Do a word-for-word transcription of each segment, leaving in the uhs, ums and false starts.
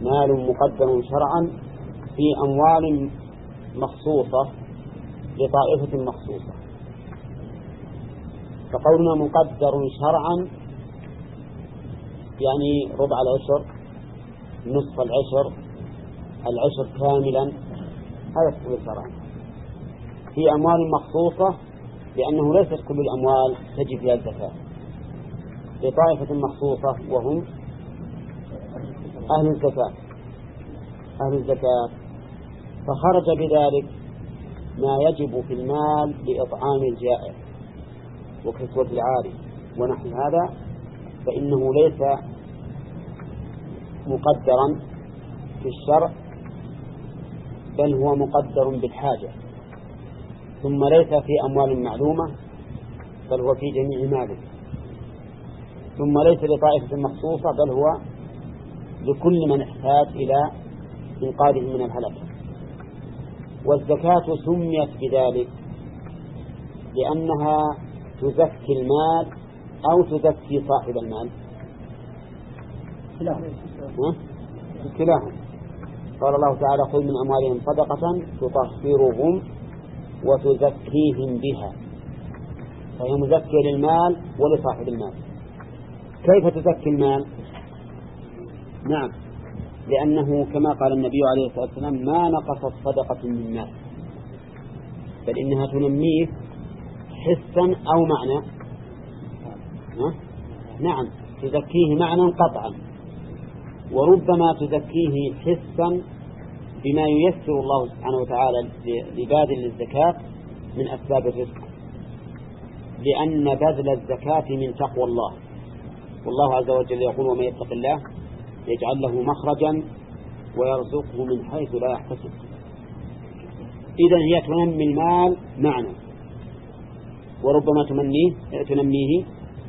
مال مقدر شرعا في أموال مخصوصة لطائفة مخصوصة. فقولنا مقدر شرعا يعني ربع العشر، نصف العشر، العشر كاملا، هذا تقول شرعا في أموال مخصوصة، لأنه ليست كل الأموال تجب فيها الزكاة، لطائفة مخصوصة وهم أهل الزكاة أهل الزكاة فخرج بذلك ما يجب في المال لإطعام الجائع وكسوة العاري ونحو هذا، فإنه ليس مقدرا في الشرع، بل هو مقدر بالحاجة، ثم ليس في أموال معلومة، بل هو في جميع ماله، ثم ليس لطائفة مخصوصة، بل هو لكل من احتاج إلى إنقاذه من الهلك. والزكاة سميت بذلك لأنها تزكي المال أو تزكي صاحب المال، كلاهما. قال الله تعالى: خذ من أموالهم صدقة تطهرهم وتزكيهم بها، فهي مزكية للمال ولصاحب المال. كيف تزكي المال؟ نعم، لأنه كما قال النبي عليه الصلاة والسلام: ما نقصت صدقة من مال، بل إنها تنميه حسا أو معنى. نعم، تزكيه معنى قطعا، وربما تزكيه حسا بما ييسر الله سبحانه وتعالى لباذل الزكاة من أسباب الرزق، لأن بذل الزكاة من تقوى الله، والله عز وجل يقول: ومن يتق الله يجعل له مخرجا ويرزقه من حيث لا يحتسب. إذن هي تنمي المال معنى، وربما تنميه تنميه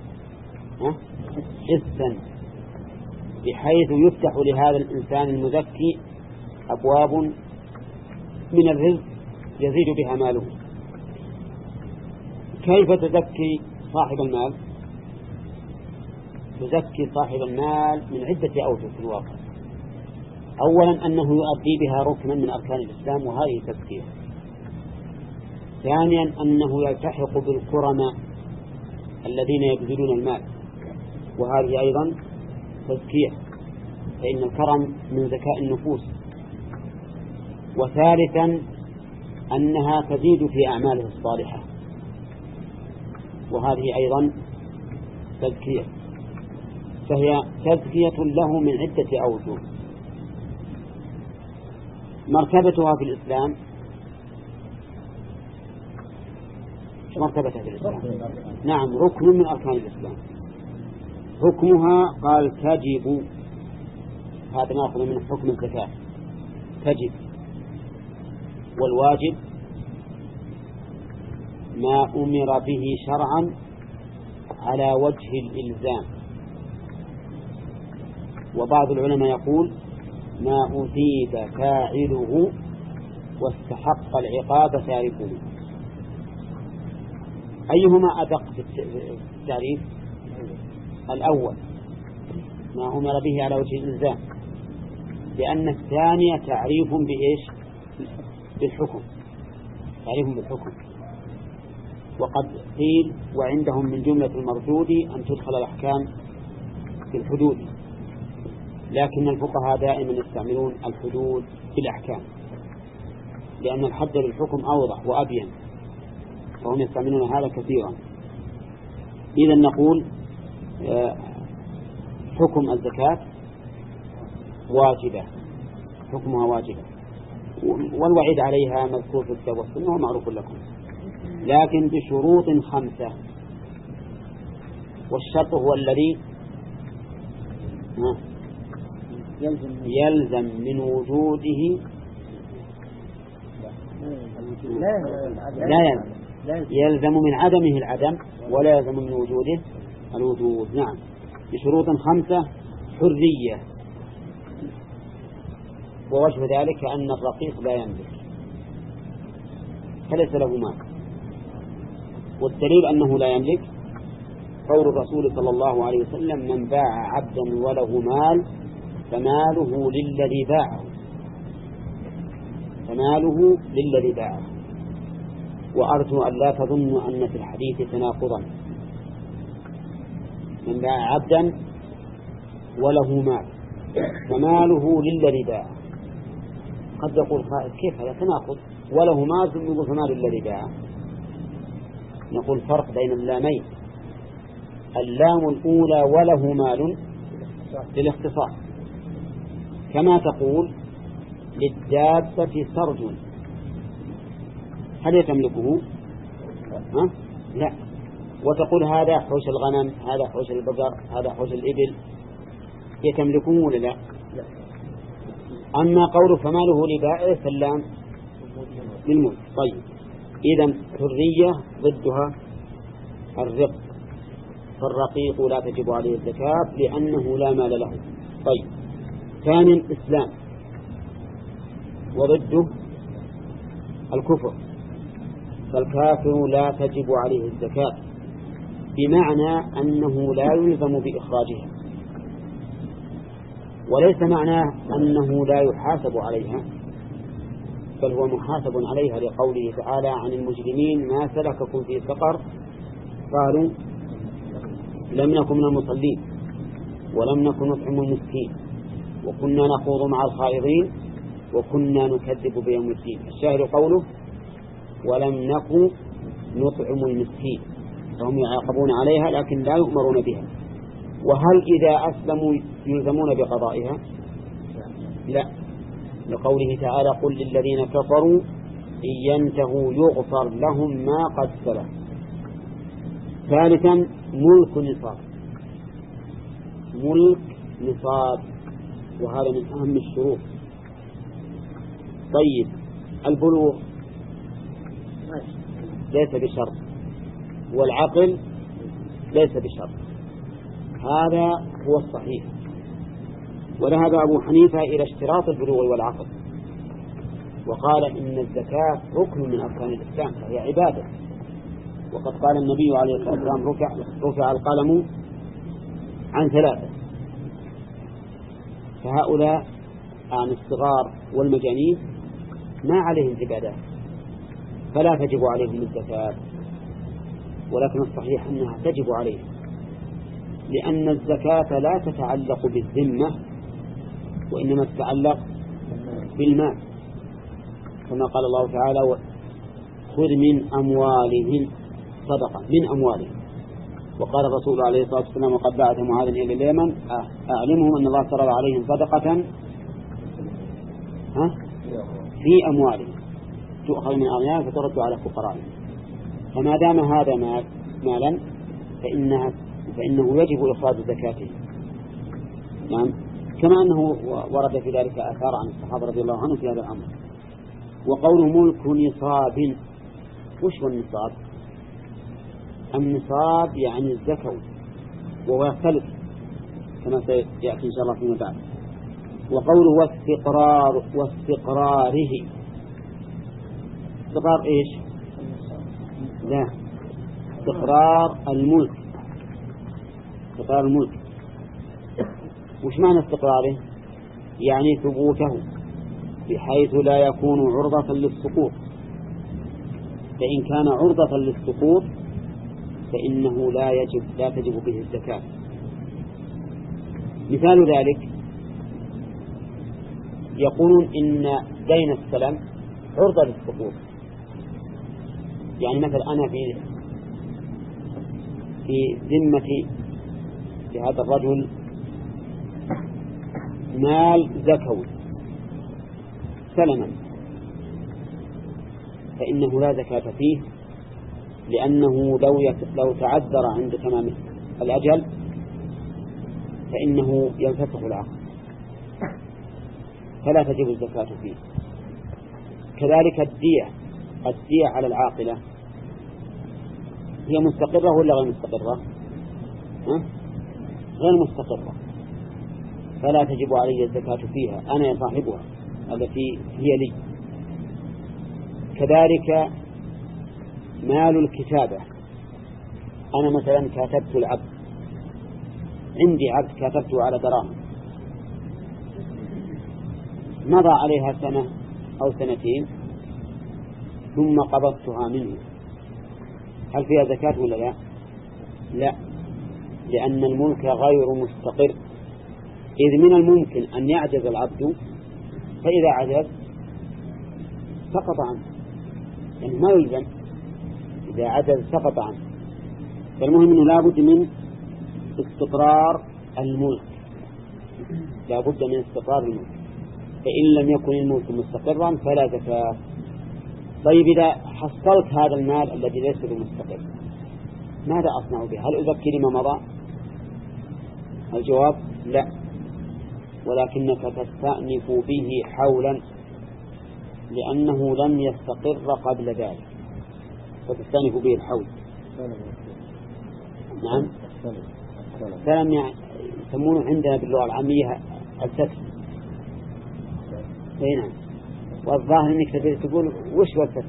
حسا، بحيث يفتح لهذا الإنسان المزكي أبواب من الرزق يزيد بها ماله. كيف تزكي صاحب المال؟ تزكي صاحب المال من عدة أوجه في الواقع. أولا أنه يؤدي بها ركنا من أركان الإسلام، وهذه تزكية. ثانيا أنه يلتحق بالكرماء الذين يبذلون المال، وهذه أيضا تزكية، فإن الكرم من زكاء النفوس. وثالثا أنها تزيد في أعماله الصالحة، وهذه أيضا تزكية، فهي تزكية له من عدة أوجه. مرتبتها في الإسلام، مرتبتها في الإسلام نعم ركن من أركان الإسلام. حكمها قال تجب، هذا نأخذ من حكم الزكاة، تجب. والواجب ما أمر به شرعا على وجه الإلزام. وبعض العلماء يقول: ما أثيب فاعله واستحق العقاب تاركه. أيهما أدق في التعريف؟ الأول ما أمر به على وجه الإلزام، لأن الثانية تعريف بإيش؟ بالحكم، تعريف بالحكم. وقد قيل: وعندهم من جملة المردود أن تدخل الأحكام في الحدود، لكن الفقهاء دائما يستعملون الحدود في الأحكام، لأن الحد للحكم أوضح وأبين، وهم يستعملون هذا كثيرا. إذن نقول حكم الزكاة واجبة، حكمها واجبة، والوعيد عليها مذكور في الكتاب والسنة ومعروف لكم، لكن بشروط خمسة. والشرط هو الذي يلزم من وجوده لا يلزم يلزم من عدمه العدم، ولا يلزم من وجوده الوجود. نعم، بشروط خمسة: حرية، ووجه ذلك أن الرقيق لا يملك فليس له مال، والدليل أنه لا يملك قول الرسول صلى الله عليه وسلم: من باع عبدا وله مال فماله للذي باعه فماله للذي باعه وأرجو أن لا تظنوا أن في الحديث تناقضا. من باع عبدا وله مال فماله للذي باعه. قد يقول قائل كيف هذا تناقض؟ وله مال ثم يقول فمال الذي باعه. نقول فرق بين اللامين. اللام الأولى وله مال للاختصاص، كما تقول للدابة سرج، هل يتملكه؟ ها؟ لا. وتقول هذا حوش الغنم، هذا حوش البقر، هذا حوش الإبل، يتملكه ولا لا؟ أما قول فماله لبائع فاللام للملك. طيب إذن حرية ضدها الرق، فالرقيق لا تجب عليه الزكاة لأنه لا مال له. طيب ثانيا الإسلام وضده الكفر، فالكافر لا تجب عليه الزكاة بمعنى أنه لا يلزم بإخراجها، وليس معناه أنه لا يحاسب عليها، بل هو محاسب عليها لقوله تعالى عن المجرمين ما سلككم في سقر قالوا لم نكن من المصلين ولم نكن نطعم المسكين وكنا نخوض مع الخائضين وكنا نكذب بيوم الدين. الشاهد قوله ولم نكن نطعم المسكين، فهم يعاقبون عليها لكن لا يؤمرون بها. وهل إذا أسلموا يلزمون بقضائها؟ لا، لقوله تعالى قل للذين كفروا إن ينتهوا يغفر لهم ما قد سلف. ثالثا ملك نصاب، ملك نصاب وهذا من أهم الشروط. طيب البلوغ ليس بشرط والعقل ليس بشرط، هذا هو الصحيح. وذهب أبو حنيفة إلى اشتراط البلوغ والعقل وقال إن الزكاة ركن من أركان الإسلام فهي عبادة، وقد قال النبي عليه الصلاة والسلام رفع, رفع القلم عن ثلاثة، فهؤلاء عن الصغار والمجانين ما عليهم زكاة فلا تجب عليهم الزكاة، ولكن الصحيح أنها تجب عليهم لأن الزكاة لا تتعلق بالذمة وإنما تتعلق بالمال، كما قال الله تعالى خذ من أموالهم صدقة، من أموالهم. وقال الرسول عليه الصلاة والسلام وقد بعث معاذ إلى اليمن أعلمهم أن الله فرض عليهم صدقة ها في أموالهم تؤخذ من أغنيائهم فترد على فقرائهم. فما دام هذا مال مالا فإنها فإنه يجب إخراج زكاته. نعم، كما أنه ورد في ذلك آثار عن الصحابة رضي الله عنهم في هذا الأمر. وقول ملك نصاب، وش هو النصاب؟ النصاب يعني الزكاة وهو يختلف كما سيأتي إن شاء الله فيما بعد. وقوله واستقرار واستقراره، استقرار إيش؟ لا، استقرار الملك، استقرار الملك. وش معنى استقراره؟ يعني ثبوته بحيث لا يكون عرضة للسقوط، فإن كان عرضة للسقوط فإنه لا يجب لا تجب به الزكاة. مثال ذلك يقولون إن دين السلم عرضة للسقوط، يعني مثل أنا في في ذمة لهذا الرجل مال زكوي سلما، فإنه لا زكاة فيه لأنه لو لو تعذر عند تمام الأجل فإنه ينفسخ العقد فلا تجب الزكاة فيه. كذلك الدية، الدية على العاقلة هي مستقرة ولا غير مستقرة؟ ها؟ غير مستقرة، فلا تجب علي الزكاة فيها، أنا صاحبها التي هي لي. كذلك مال الكتابة، أنا مثلا كاتبت العبد، عندي عبد كاتبته على دراهم مضى عليها سنة أو سنتين ثم قبضتها منه، هل فيها زكاة ولا لا؟ لا، لأن الملك غير مستقر، إذ من الممكن أن يعجز العبد، فإذا عجز سقط عنه، يعني ما يلزم، إذا عجز سقط عنه. فالمهم أنه لا بد من استقرار الملك، لا بد من استقرار الملك، فإن لم يكن الملك مستقرا فلا زكاة. طيب إذا حصلت هذا المال الذي ليس بمستقر ماذا أصنع به؟ هل أزكي لما مضى؟ الجواب لا، ولكنك تستأنف به حولا لأنه لم يستقر قبل ذلك، فتستأنف به الحول. نعم، سلم يعني يسمونه عندنا باللغة العامية السكن. نعم، والظاهر انك تقول وش وقت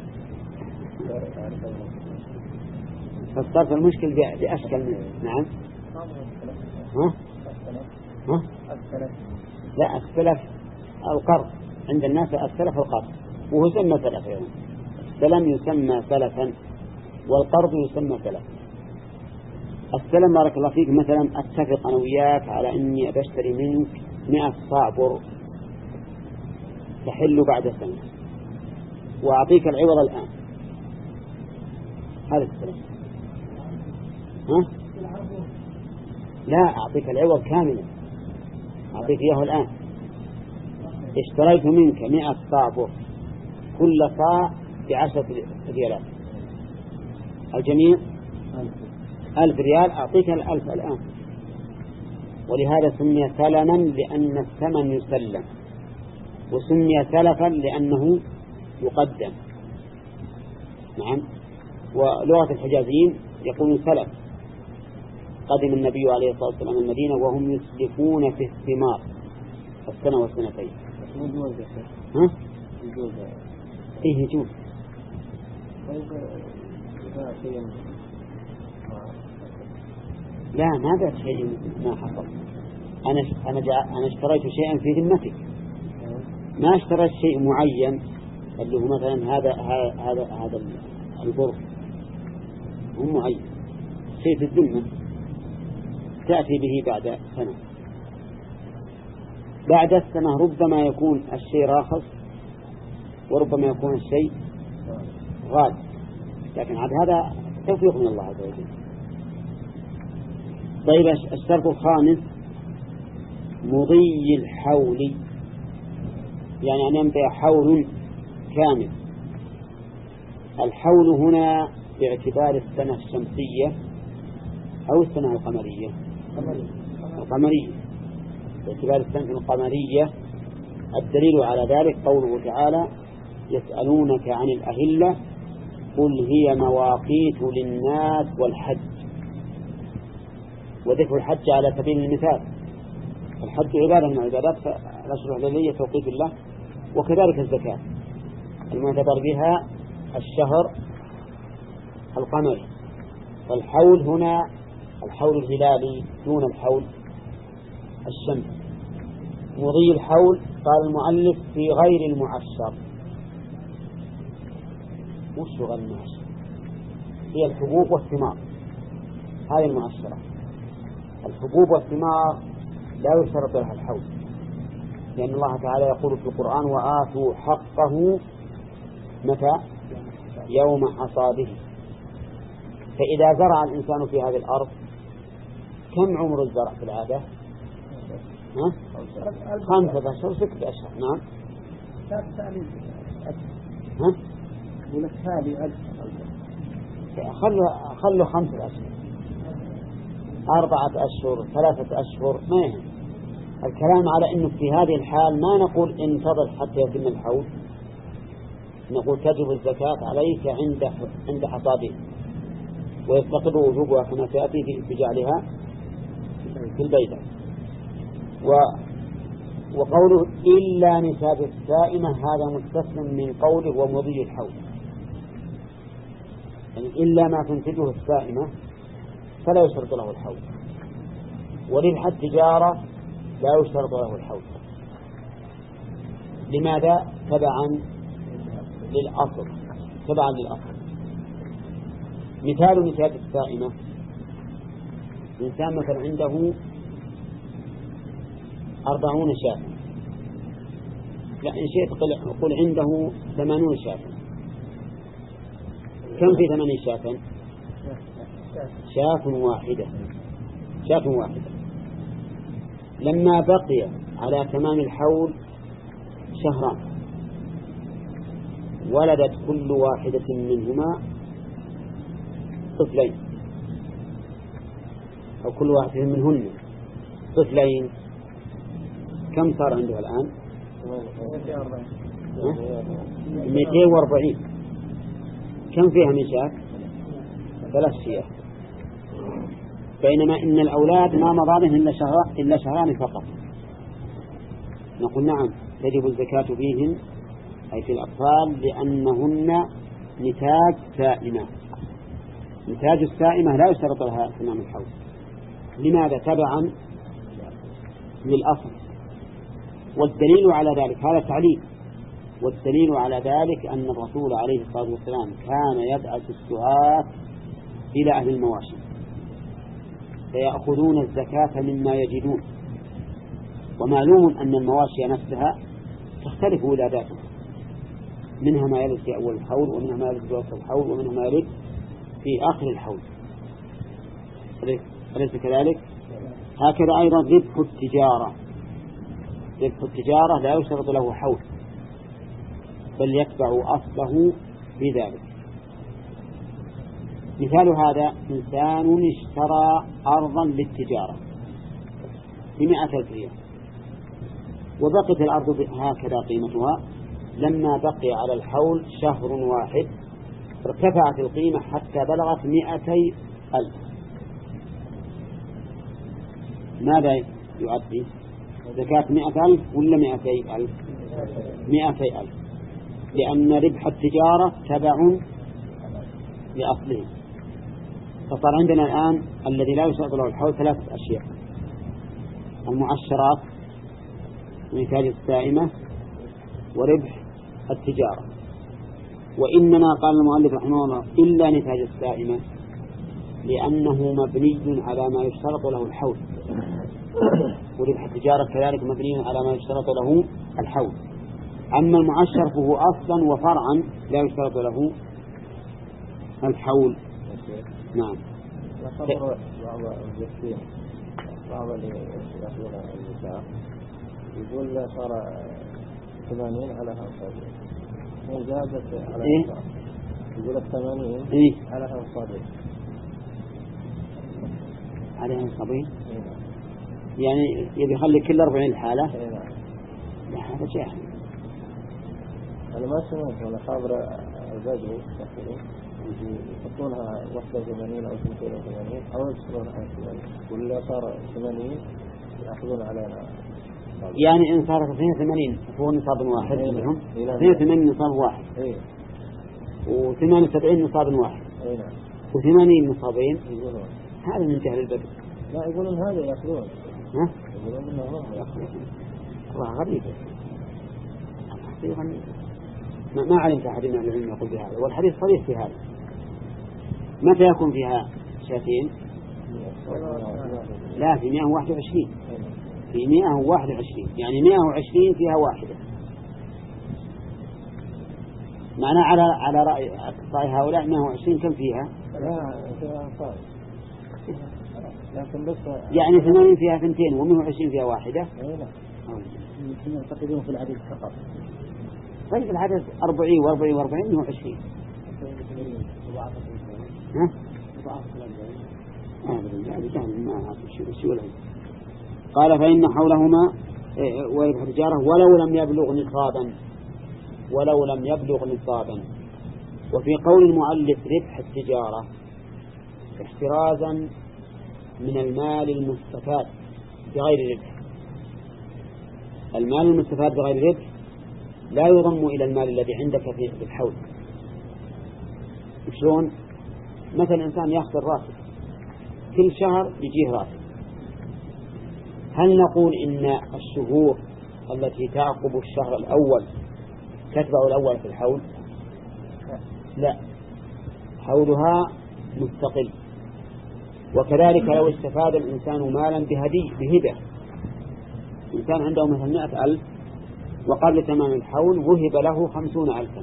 فالصرف المشكل بأشكال منه. نعم. ها؟ ها؟ لا، السلف القرض عند الناس، السلف القرض، وهو يسمى سلف أيضا. السلم يسمى سلفا والقرض يسمى سلف. السلم بارك الله فيك، مثلا اتفق انا وياك على اني بشتري منك مئة صاع بر تحل بعد سنة واعطيك العوض الان، هذا السلم. ها؟ لا، اعطيك العوض كاملا، اعطيك اياه الان. اشتريت منك مئة صاع بر، كل صاع بعشرة ريالات، الجميع ألف ريال، أعطيك الألف الآن. ولهذا سمي سلما لأن الثمن يسلم، وسمي سلفا لأنه يقدم. نعم. ولغة الحجازيين يقولون سلف. قدم النبي عليه الصلاة والسلام المدينة وهم يسلفون في الثمار السنة والسنتين. ها؟ إيه يجوز. لا، ما بعت شيء ما حصل. أنا أنا أنا اشتريت شيئا في ذمتك، ما اشتريت شيء معين اللي هو مثلا هذا هذا هذا البر هو معين، شيء في الذمة تأتي به بعد سنة. بعد السنة ربما يكون الشيء راخص وربما يكون الشيء غالي، لكن عاد هذا توفيق من الله عز وجل. طيب، الشرط الخامس مضي الحول، يعني أن يمضي حول كامل. الحول هنا باعتبار السنة الشمسية أو السنة القمرية؟ القمرية. باعتبار السنة القمرية. الدليل على ذلك قوله تعالى: يسألونك عن الأهلة قل هي مواقيت للناس والحج. وذكر الحج على سبيل المثال، الحج عبادة من عبادات الأشهر الهلالية توقيت الله، وكذلك الزكاة المعتبر بها الشهر القمري. فالحول هنا الحول الهلالي دون الحول الشمسي. مضي الحول قال المؤلف في غير المعشر. وش غير المعشر؟ هي الحبوب والثمار، هذه المعشرة. الحبوب والثمار لا يشترط لها الحول، لأن الله تعالى يقول في القرآن: وآتوا حقه متى؟ يوم حصاده. فإذا زرع الإنسان في هذه الأرض، كم عمر الزرع في العادة؟ ها؟ خمسة أشهر ستة أشهر. نعم. ها؟ خلوا خلوا خمسة أشهر، أربعة أشهر، ثلاثة أشهر، ما يهم. الكلام على أنه في هذه الحال ما نقول انتظر حتى يتم الحول، نقول تجب الزكاة عليك عند عند حصاده، ويستقر وجوبها كما سيأتي في جعلها في البيضة. و وقوله إلا نساب السائمة هذا مستثنى من قوله ومضي الحول، يعني إلا ما تنتجه السائمة فلا يشترط له الحول. وللحد تجارة لا يشترط له الحول. لماذا؟ تبعا للأصل، تبعا للأصل. مثال نتاج السائمة، إنسان مثلا عنده أربعون شاة، لا إن شئت قل عنده ثمانون شاة. كم في ثمانين شاة؟ شاة واحدة، شاة واحدة. لما بقي على تمام الحول شهران ولدت كل واحدة منهما طفلين، أو كل واحدة منهن طفلين، كم صار عنده الآن؟ مئتين وأربعين. كم فيها من شاة؟ ثلاث شياه. بينما إن الأولاد ما مضى منهم إلا شهران إلا شهران فقط. نقول نعم تجب الزكاة فيهم أي في الأطفال لأنهن نتاج سائمة. نتاج السائمة لا يشترط لها تمام الحول. لماذا؟ تبعا للأصل. والدليل على ذلك هذا تعليل، والدليل على ذلك أن الرسول عليه الصلاة والسلام كان يبعث السعاة إلى أهل المواشي فيأخذون الزكاة مما يجدون. ومعلوم أن المواشي نفسها تختلف ولاداتها، منها ما يلد في أول الحول، ومنها ما يلد في وسط الحول، ومنها ما يلد في آخر الحول. أليس كذلك؟ هكذا أيضا ربح التجارة، ربح التجارة لا يشترط له حول بل يتبع أصله في ذلك. مثال هذا إنسان اشترى أرضا للتجارة بمئة ألف ريال وبقت الأرض هكذا قيمتها، لما بقي على الحول شهر واحد ارتفعت القيمة حتى بلغت مئتي ألف. ماذا يؤدي؟ زكاة مئة ألف ولا مئتي ألف؟ مئتي ألف، لأن ربح التجارة تبع لأصله. فصار عندنا الآن الذي لا يشترط له الحول ثلاثة أشياء: المعشرات ونتاج السائمة وربح التجارة. وإننا قال المؤلف رحمه الله إلا نتاج السائمة لأنه مبني على ما يشترط له الحول، وربح التجارة كذلك مبني على ما يشترط له الحول. أما المعشر فهو أصلا وفرعا لا يشترط له الحول. نعم. خبر بعض المسكين بعض اللي يأخذون الزكاة يقول صار ثمانين على خمسة وزادت على إيه؟ خمسة، يقول الثمانين إيه؟ على خمسة عليهم صبي، يعني يبي يخلي كل أربعين الحالة. إيه نعم. لا هذا جاهل. أنا ما سمعت ولا خبر البدو يحطونها واحدة وثمانين أو اثنين وثمانين أو يشترون على ثمانين، ولا صار ثمانين يأخذون علينا. يعني إن صارت اثنين وثمانين فهو نصاب واحد منهم، اثنين وثمانين نصاب واحد، إيه. وثمان وسبعين نصاب واحد، إيه نعم. وثمانين نصابين. يقولون هذا من جهل البدو. لا يقولون هذا يأخذون. ها؟ يقولون إنهم يأخذون. الله غريب. ما, ما علمت أحد من العلم يقول بهذا، والحديث صريح في هذا. متى يكون فيها شاتين؟ لا، في مئة وواحد وعشرين، في مئة وواحد وعشرين، يعني مئة وعشرين فيها واحدة. معنى على على رأي رأي هؤلاء مئة وعشرين كم فيها؟ لا فيها صار. لكن بس يعني ثمانين فيها ثنتين ومئة وعشرين فيها واحدة. لا. يعتقدون في العدد فقط. طيب العدد أربعين وأربعين وأربعين مئة وعشرين. ها؟ قال فإن حولهما وربح التجارة ولو لم يبلغ نصابا، ولو لم يبلغ نصابا. وفي قول المؤلف ربح التجارة احترازا من المال المستفاد بغير ربح. المال المستفاد بغير ربح لا يضم إلى المال الذي عندك في الحول. شلون؟ مثلا إنسان يأخذ راتب كل شهر يجيه راتب، هل نقول إن الشهور التي تعقب الشهر الأول تتبع الأول في الحول؟ لا، حولها مستقل. وكذلك لو استفاد الإنسان مالا بهدي بهبة، إنسان عنده مثلا مئة ألف وقبل تمام الحول وهب له خمسون ألفا،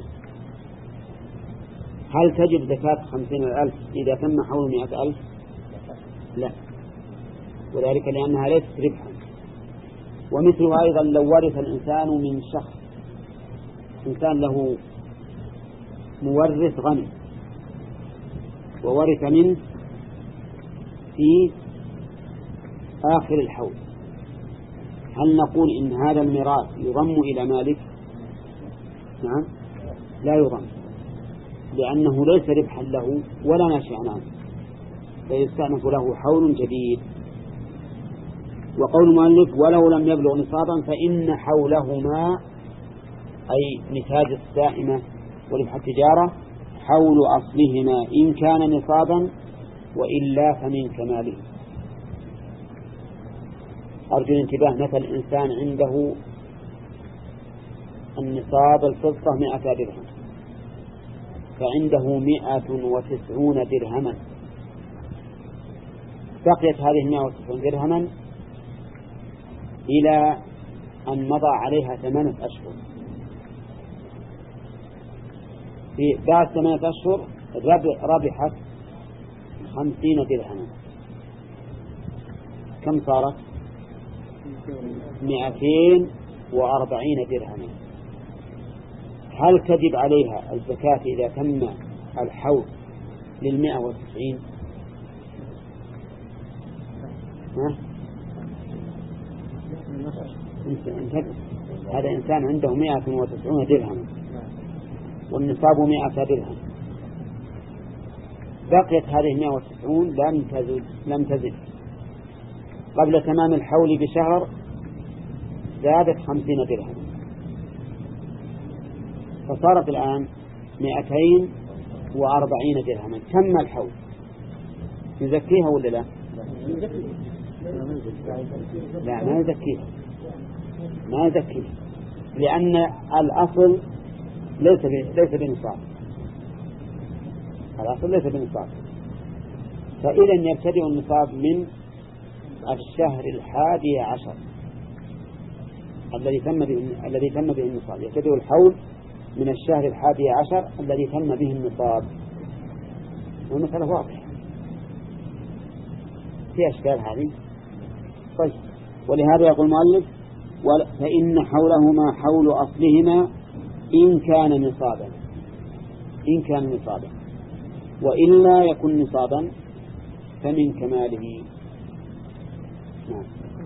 هل تجب زكاة خمسين ألف إذا تم حول مئة ألف؟ لا، وذلك لأنها ليست ربحا. ومثلها أيضا لو ورث الإنسان من شخص، إنسان له مورث غني وورث منه في آخر الحول، هل نقول إن هذا الميراث يضم إلى مالك؟ نعم، لا يضم، لأنه ليس ربحا له ولا ناشئا عنه، فيستأنف له حول جديد. وقول المؤلف ولو لم يبلغ نصابا فإن حولهما أي نتاج السائمة وربح التجارة حول أصلهما إن كان نصابا وإلا فمن كماله. أرجو الانتباه، مثل الإنسان عنده النصاب الفضة مئة درهم فعنده مئة وتسعون درهما، بقيت هذه مئة وتسعون درهما إلى أن مضى عليها ثمانية أشهر. في بعد ثمانية أشهر ربحت خمسين درهما، كم صارت؟ مئتين وأربعين درهما. هل تجب عليها الزكاة إذا تم الحول للمئة وتسعين؟ هذا إنسان عنده مئة وتسعون درهما والنصاب مئة درهم، بقيت هذه مئة وتسعون لم تزد لم تزد قبل تمام الحول بشهر زادت خمسين درهم، فصارت الآن مئتين وأربعين درهما. تم الحول، نزكيها ولا لا؟ لا، ما نزكيها ما نزكيها لأن الأصل ليس ليس بنصاب، الأصل ليس بنصاب. فإذا يبتدئ النصاب من الشهر الحادي عشر الذي تم به الذي تم به النصاب، يبتدئ الحول من الشهر الحادي عشر الذي تم به النصاب. والمسألة واضحة، في أشكال هذه. طيب، ولهذا يقول المؤلف فإن حولهما حول أصلهما إن كان نصابا إن كان نصابا وإلا يكن نصابا فمن كماله. نعم.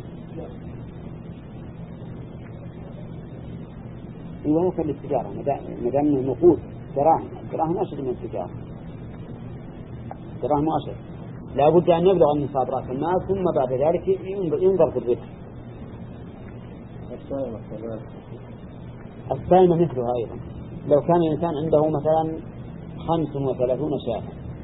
إيوه كل التجارة مدام نقود دراهم، دراهم أشد من التجارة، دراهم أشد، لا بد أن يبلغ النصاب رأس المال ثم بعد ذلك ينظر في الربح. السائمة مثلها أيضا، لو كان الإنسان عنده مثلا خمس وثلاثون شاة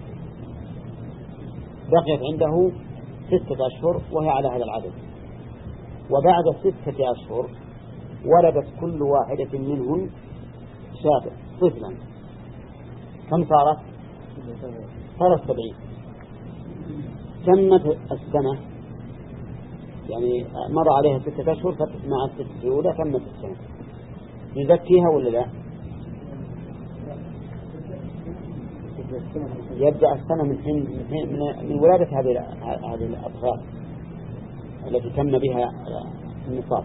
بقيت عنده ستة أشهر وهي على هذا العدد، وبعد ستة أشهر ولدت كل واحدة منهم شاة طفلا، كم صارت؟ صارت سبعين. تمت السنة، يعني مضى عليها ستة أشهر مع الستة الأولى تمت السنة، يزكيها ولا لا؟ يبدأ السنة من حين من, من ولادة هذه هذه الأطفال التي تم بها النصاب.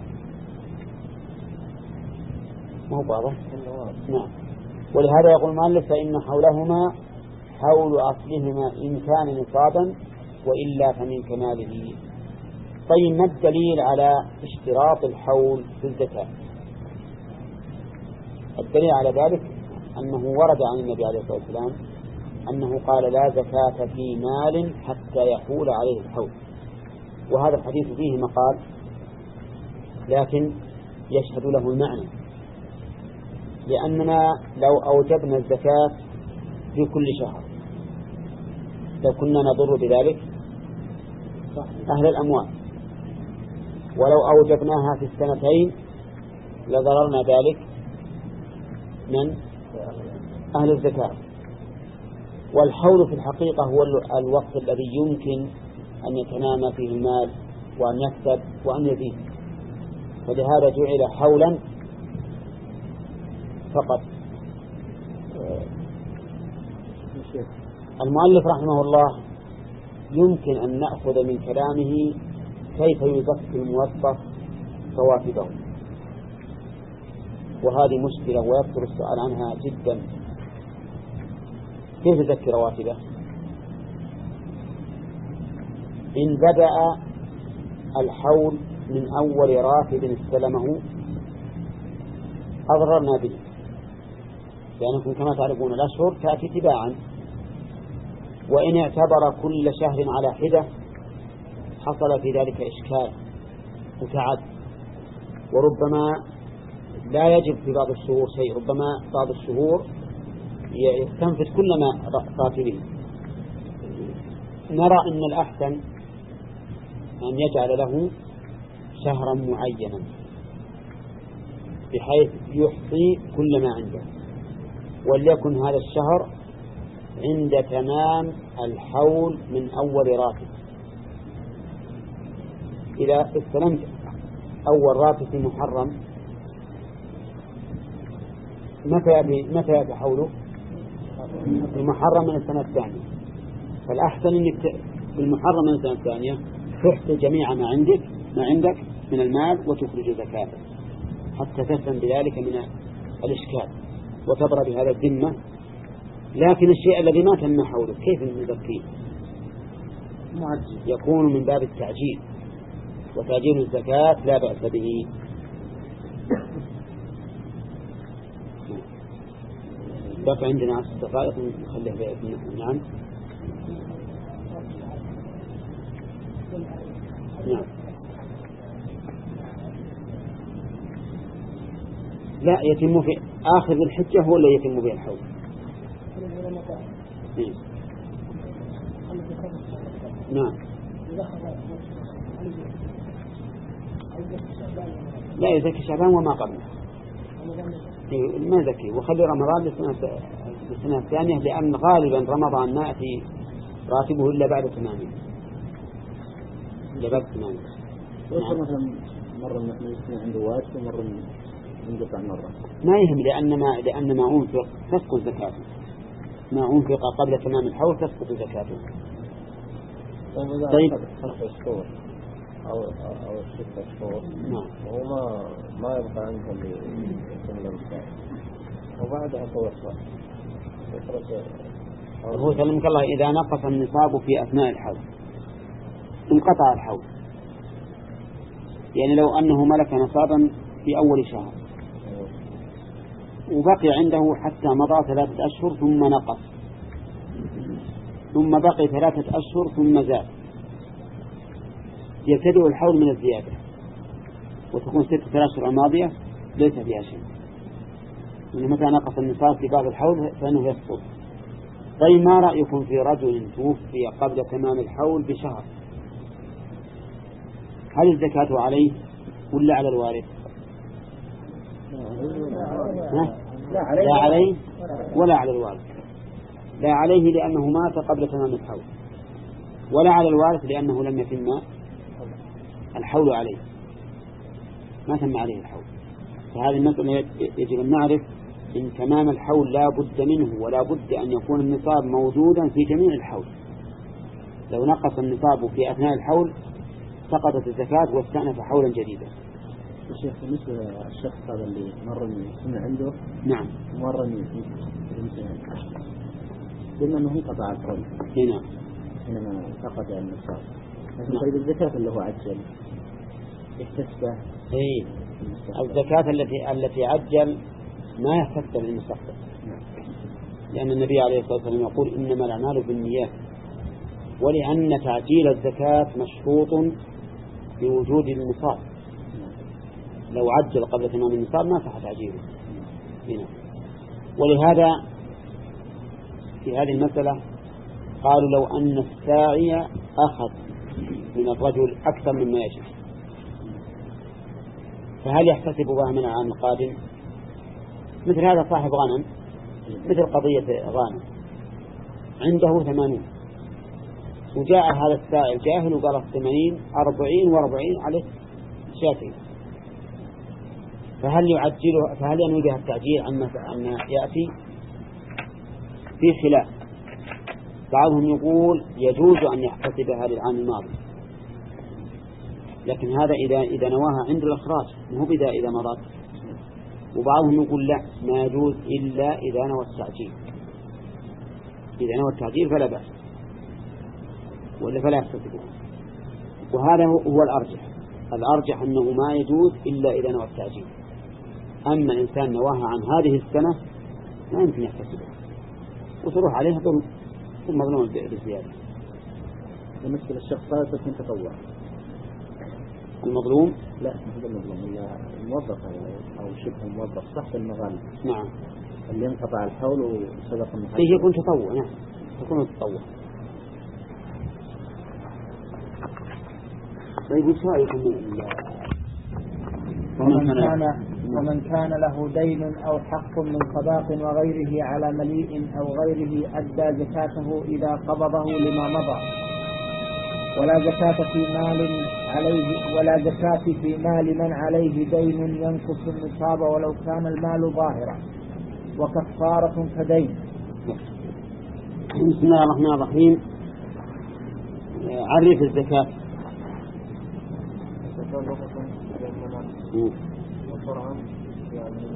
ما هو واضح؟ نعم. ولهذا يقول المؤلف فإن حولهما حول أصلهما إن كان نصابا وإلا فمن كماله. طيب، ما الدليل على اشتراط الحول في الزكاة؟ الدليل على ذلك أنه ورد عن النبي عليه الصلاة والسلام أنه قال لا زكاة في مال حتى يحول عليه الحول، وهذا الحديث فيه مقال لكن يشهد له المعنى، لأننا لو أوجبنا الزكاة في كل شهر لو كنا نضر بذلك أهل الأموال، ولو أوجبناها في السنتين لضررنا ذلك من أهل الزكاة. والحول في الحقيقة هو الوقت الذي يمكن أن يتنامى فيه المال وأن يكسب وأن يزيد، ولهذا جعل حولا فقط. المؤلف رحمه الله يمكن أن نأخذ من كلامه كيف يزكي الموظف رواتبه، وهذه مشكلة ويكثر السؤال عنها جدا. كيف يزكي رواتبه؟ إن بدأ الحول من أول راتب استلمه أضررنا به، لأنكم كما تعرفون الأشهر تأتي تباعا، وإن اعتبر كل شهر على حدة حصل في ذلك إشكال وتعب، وربما لا يجب في بعض الشهور شيء، ربما بعض الشهور يستنفذ كل ما راتبه. نرى أن الأحسن أن يجعل له شهرا معينا بحيث يحصي كل ما عنده، وليكن هذا الشهر عند تمام الحول من أول راتب. إذا استلمت أول راتب في محرم متى متى يأتي حوله؟ المحرم من السنة الثانية. فالأحسن أنك في المحرم من السنة الثانية تحصي جميع ما عندك ما عندك من المال وتخرج زكاة حتى تسلم بذلك من الإشكال وتبرأ بهذا الذمة. لكن الشيء الذي ما تم حوله كيف نزكيه؟ يكون من باب التعجيل، وتعجيل الزكاة لا بأس به. بقى عندنا عشر دقائق نخليه نعم نعم لا يتم في آخر الحجة هو اللي يتم به الحول. نعم لا يزكي شعبان وما قبله، ما يزكي، وخلي رمضان للسنة الثانية، لأن غالبا رمضان ما يأتي راتبه إلا بعد ثمانية إلا بعد ثمانية. نعم. مثلا مرة نحن نسمع عنده واجب ومرة ننقطع مرة ما يهم، لأن ما لأن ما أنفق تسقط زكاته، ما أنفق قبل تمام الحول تسقط زكاته. طيب خمسة شهور أو أو ستة شهور نعم وهو ما ما يبقى عنده اللي يكمل الزكاة وبعدها توصل هو سلمك الله إذا نقص النصاب في أثناء الحول انقطع الحول. يعني لو أنه ملك نصابا في أول شهر وبقي عنده حتى مضى ثلاثة أشهر ثم نقص، ثم بقي ثلاثة أشهر ثم زاد، يبتدئ الحول من الزيادة وتكون ستة أشهر الماضية ليس فيها شيء، إن متى نقص النصاب في بعض الحول فإنه يسقط. طيب ما رأيكم في رجل توفي قبل تمام الحول بشهر، هل الزكاة عليه ولا على الوارث؟ لا عليه ولا على الوارث. لا عليه لأنه مات قبل تمام الحول، ولا على الوارث لأنه لم يتم الحول عليه، ما تم عليه الحول. فهذه المسألة يجب أن نعرف إن تمام الحول لا بد منه، ولا بد أن يكون النصاب موجودا في جميع الحول. لو نقص النصاب في أثناء الحول سقطت الزكاة واستأنف حولا جديدا. الشيخ بالنسبة للشخص هذا اللي مرة يسمع عنده نعم مرة يسمع قلنا أنه انقطع الحول هنا حينما فقد النصاب، لكن طيب الزكاة اللي هو عجل يحتسبه. إيه الزكاة التي التي عجل ما يحتسب للمستقبل، لأن النبي عليه الصلاة والسلام يقول إنما الأعمال بالنيات، ولأن تعجيل الزكاة مشروط بوجود النصاب، لو عجل قبل تمام النصاب ما صح تعجيله هنا. ولهذا في هذه المسألة قالوا لو أن الساعي أخذ من الرجل أكثر مما يجب فهل يحتسبها من العام القادم؟ مثل هذا صاحب غنم، مثل قضية غانم عنده ثمانين، وجاء هذا السائل جاهل وقال الثمانين أربعين وأربعين عليه شاتين، فهل يعجله فهل ينوي بها التعجيل عما يأتي؟ في خلاف، بعضهم يقول يجوز أن يحتسبها للعام الماضي، لكن هذا إذا إذا نواها عند الإخراج مو بدا إذا مضت، وبعضهم يقول لا ما يجوز إلا إذا نوى التعجيل، إذا نوى التعجيل فلا بأس ولا فلا يحتسبها، وهذا هو الأرجح. الأرجح أنه ما يجوز إلا إذا نوى التعجيل، أما إنسان نواها عن هذه السنة ما يمكن يحتسبها وتروح عليها ظلم ثم مظلوم بالزيادة. بالنسبة للشخص هذا تكون تطوع المظلوم لا هذا المظلوم الموظف أو شبه موظف صح المغالب نعم اللي ينقطع الحول وسبق المحل فيه يكون تطوع نعم يكون تطوع. طيب ايش رايكم ومن كان ومن كان له دين أو حق من صداق وغيره على مليء أو غيره أدى زكاته إذا قبضه لما مضى، ولا زكاة في مال عليه ولا زكاة في مال من عليه دين ينقص النصاب ولو كان المال ظاهرا، وكفارة كدين. بسم الله الرحمن الرحيم. عرف الزكاة. وشرعا يعني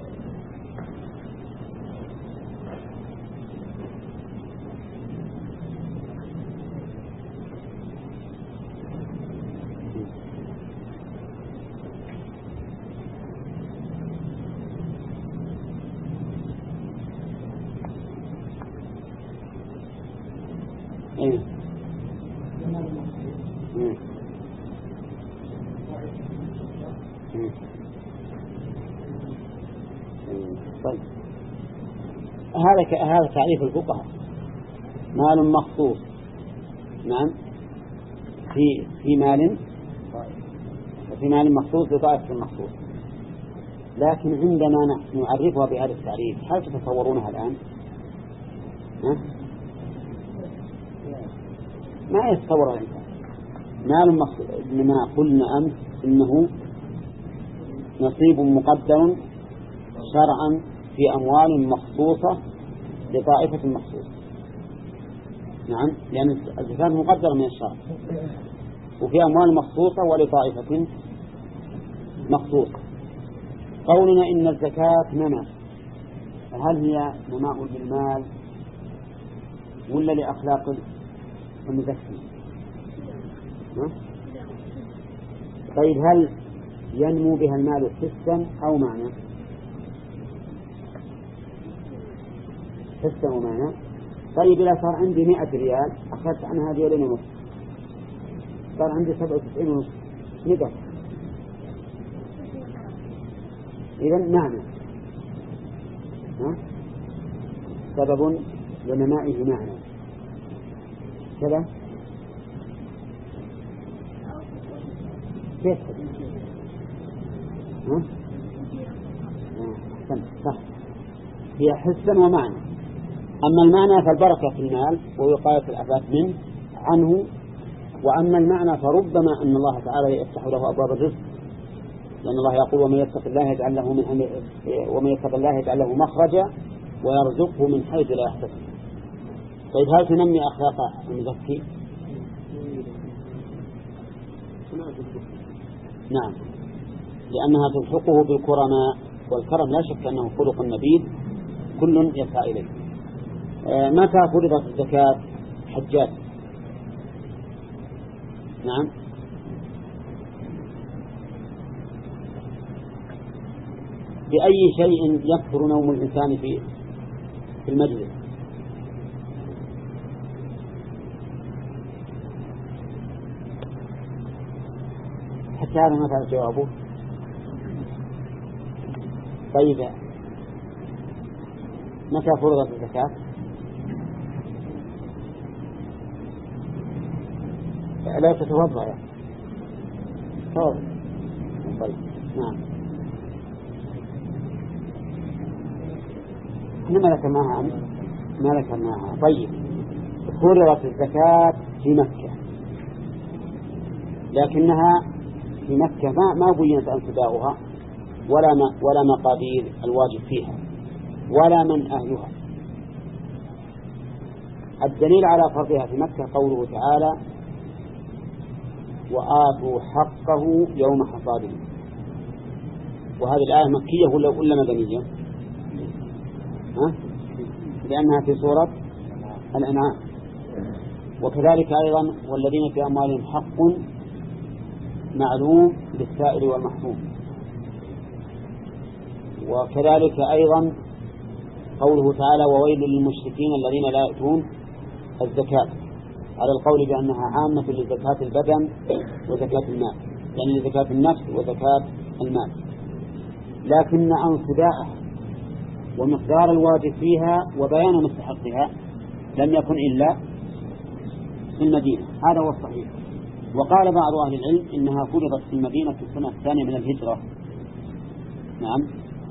ايه طيب هذا هذا تعريف الفقهاء، مال مخصوص نعم في في مال وفي مال مخصوص بطائفة مخصوص، لكن عندما نعرفها بهذا التعريف هل تتصورونها الآن؟ ها؟ ما يتصور الإنسان مال مخصوص، إنما قلنا أمس إنه نصيب مقدر شرعا في أموال مخصوصة لطائفة مخصوصة نعم، لأن الزكاة مقدرة من الشرع وفي أموال مخصوصة ولطائفة مخصوصة. قولنا إن الزكاة نماء، هل هي نماء بالمال ولا لأخلاق المزكي؟ طيب هل ينمو بها المال حسا أو معنى؟ حسا ومعنى. طيب إذا صار عندي مئة ريال أخذت عنها ريالين ونصف، صار عندي سبعة وتسعين ونصف نقص، إذن معنى ها؟ سبب لنمائه معنى كذا كيف ها؟ أحسن صح، هي حسا ومعنى. أما المعنى فالبركة في المال ووقاية الآفات منه عنه، وأما المعنى فربما أن الله تعالى يفتح له أبواب الرزق، لأن الله يقول ومن يتق الله يجعل له من أمر ومن يتق الله يجعل له مخرجا ويرزقه من حيث لا يحتسب. طيب هل تنمي أخلاق المزكي؟ نعم، لأنها تلحقه بالكرماء، والكرم لا شك أنه خلق نبيل كل يسعى إليه. آه متى فرضت الزكاة؟ حجاج نعم. بأي شيء يكثر نوم الإنسان في في المجلس؟ حتى هذا ما تعرف جوابه. طيب متى فرضت الزكاة؟ لا تتوضأ يعني. طيب نعم. احنا ما ذكرناها ما ذكرناها. طيب، فرضت الزكاة في مكة، لكنها في مكة ما ما بينت أنصباؤها ولا ما ولا مقادير الواجب فيها ولا من أهلها. الدليل على فرضها في مكة قوله تعالى: وآتوا حقه يوم حصاده. وهذه الآية مكية ولا ولا مدنية؟ ها؟ لأنها في سورة الأنعام. وكذلك أيضا: والذين في أموالهم حق معلوم للسائل والمحروم. وكذلك أيضا قوله تعالى: وويل للمشركين الذين لا يأتون الزكاة، على القول بأنها عامة لزكاة البدن وزكاة المال، يعني لزكاة النفس وزكاة المال. لكن أنصباءها ومقدار الواجب فيها وبيان مستحقها لم يكن إلا في المدينة، هذا هو الصحيح. وقال بعض أهل العلم إنها فرضت في المدينة في السنة الثانية من الهجرة. نعم.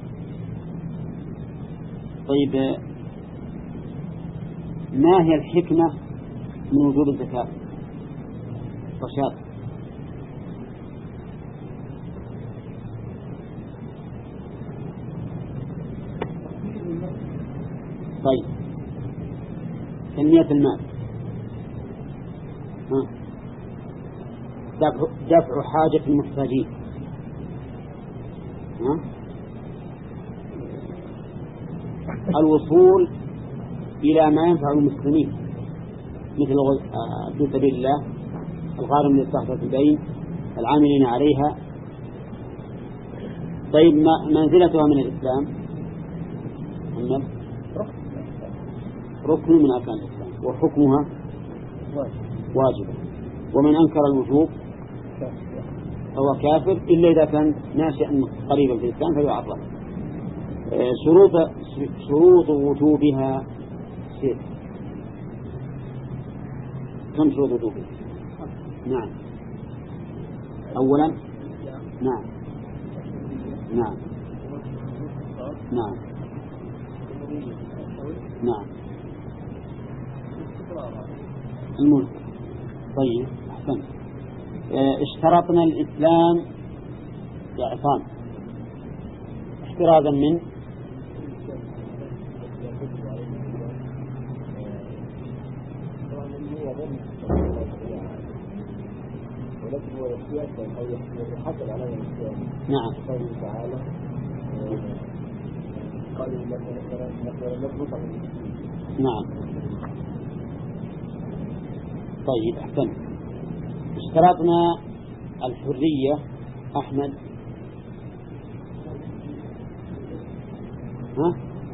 طيب، ما هي الحكمة من وجوب الزكاة؟ رشاد. طيب، كمية المال، ها؟ دفع, دفع حاجة المحتاجين، ها؟ الوصول إلى ما ينفع المسلمين مثل في سبيل الله، الغارم للصحبة البين، العاملين عليها. طيب، منزلتها من الإسلام ركن من أركان الإسلام، وحكمها واجبة. ومن أنكر الوجوب فهو كافر إلا إذا كان ناشئا قريبا في الإسلام فيعرض. شروط شروط وجوبها ست. كم شروط وجوبها؟ نعم. أولا نعم نعم نعم نعم الملك. طيب، أحسن. اشترطنا الإسلام يا عصام احترازا من نعم. نعم. طيب، أحسن. اشترطنا الحرية أحمد، ها؟